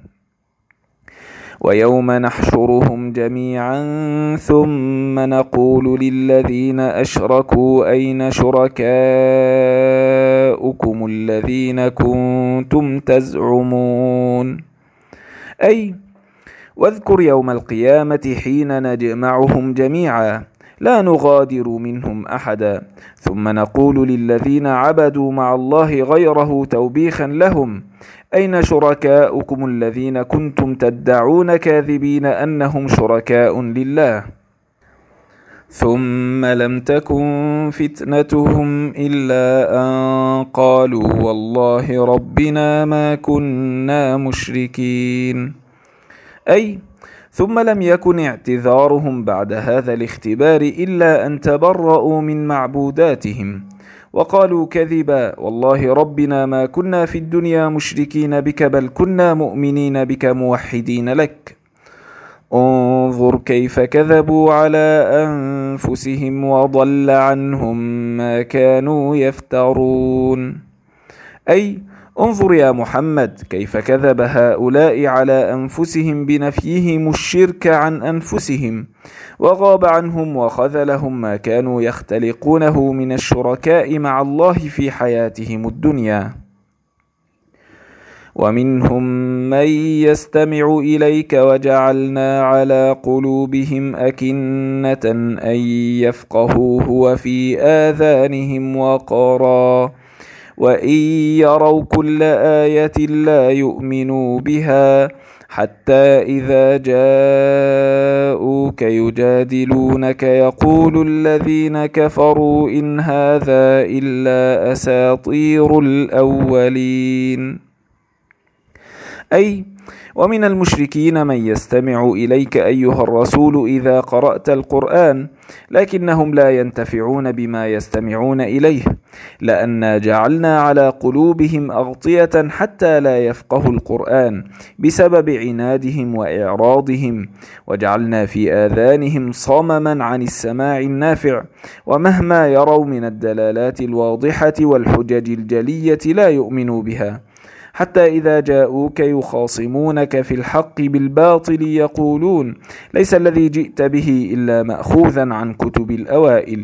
ويوم نحشرهم جميعا ثم نقول للذين أشركوا أين شركاؤكم الذين كنتم تزعمون. أي واذكر يوم القيامة حين نجمعهم جميعا لا نغادر منهم أحدا ثم نقول للذين عبدوا مع الله غيره توبيخا لهم أين شركاؤكم الذين كنتم تدعون كاذبين أنهم شركاء لله ثم لم تكن فتنتهم إلا أن قالوا والله ربنا ما كنا مشركين. أي ثم لم يكن اعتذارهم بعد هذا الاختبار إلا أن تبرؤوا من معبوداتهم وقالوا كذبا والله ربنا ما كنا في الدنيا مشركين بك بل كنا مؤمنين بك موحدين لك. انظر كيف كذبوا على أنفسهم وضل عنهم ما كانوا يفترون. أي انظر يا محمد كيف كذب هؤلاء على أنفسهم بنفيهم الشرك عن أنفسهم وغاب عنهم وخذلهم ما كانوا يختلقونه من الشركاء مع الله في حياتهم الدنيا. ومنهم من يستمع إليك وجعلنا على قلوبهم أكنة أن يفقهوه وفي آذانهم وقرا وإن يروا كل آية لا يؤمنوا بها حتى إذا جاءوك يجادلونك يقول الذين كفروا إن هذا إلا أساطير الأولين. أي ومن المشركين من يستمع إليك أيها الرسول إذا قرأت القرآن، لكنهم لا ينتفعون بما يستمعون إليه، لأننا جعلنا على قلوبهم أغطية حتى لا يفقهوا القرآن بسبب عنادهم وإعراضهم، وجعلنا في آذانهم صمما عن السماع النافع، ومهما يروا من الدلالات الواضحة والحجج الجلية لا يؤمنوا بها، حتى إذا جاءوك يخاصمونك في الحق بالباطل يقولون ليس الذي جئت به إلا مأخوذا عن كتب الأوائل،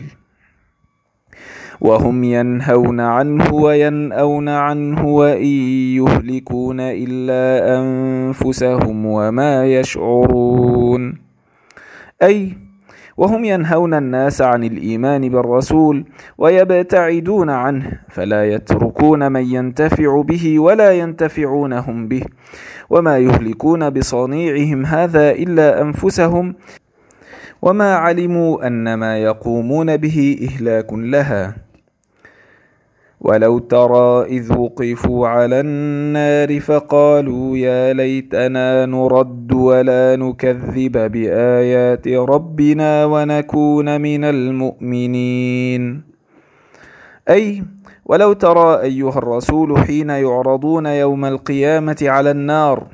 وهم ينهون عنه وينأون عنه وإن يهلكون إلا أنفسهم وما يشعرون. أي وهم ينهون الناس عن الإيمان بالرسول ويبتعدون عنه، فلا يتركون من ينتفع به ولا ينتفعونهم به، وما يهلكون بصنيعهم هذا إلا أنفسهم، وما علموا أن ما يقومون به إهلاك لها. ولو ترى إذ وقفوا على النار فقالوا يا ليتنا نرد ولا نكذب بآيات ربنا ونكون من المؤمنين. أي ولو ترى أيها الرسول حين يعرضون يوم القيامة على النار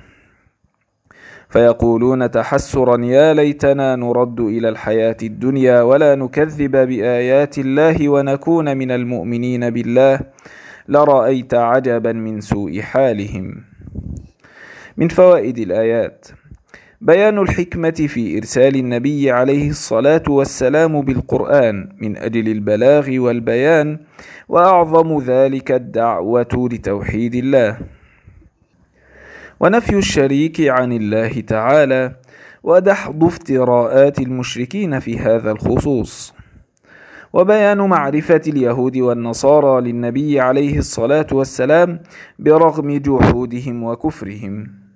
فيقولون تحسرا يا ليتنا نرد إلى الحياة الدنيا ولا نكذب بآيات الله ونكون من المؤمنين بالله، لرأيت عجبا من سوء حالهم. من فوائد الآيات: بيان الحكمة في إرسال النبي عليه الصلاة والسلام بالقرآن من أجل البلاغ والبيان، وأعظم ذلك الدعوة لتوحيد الله، ونفي الشريك عن الله تعالى، ودحض افتراءات المشركين في هذا الخصوص، وبيان معرفة اليهود والنصارى للنبي عليه الصلاة والسلام برغم جحودهم وكفرهم.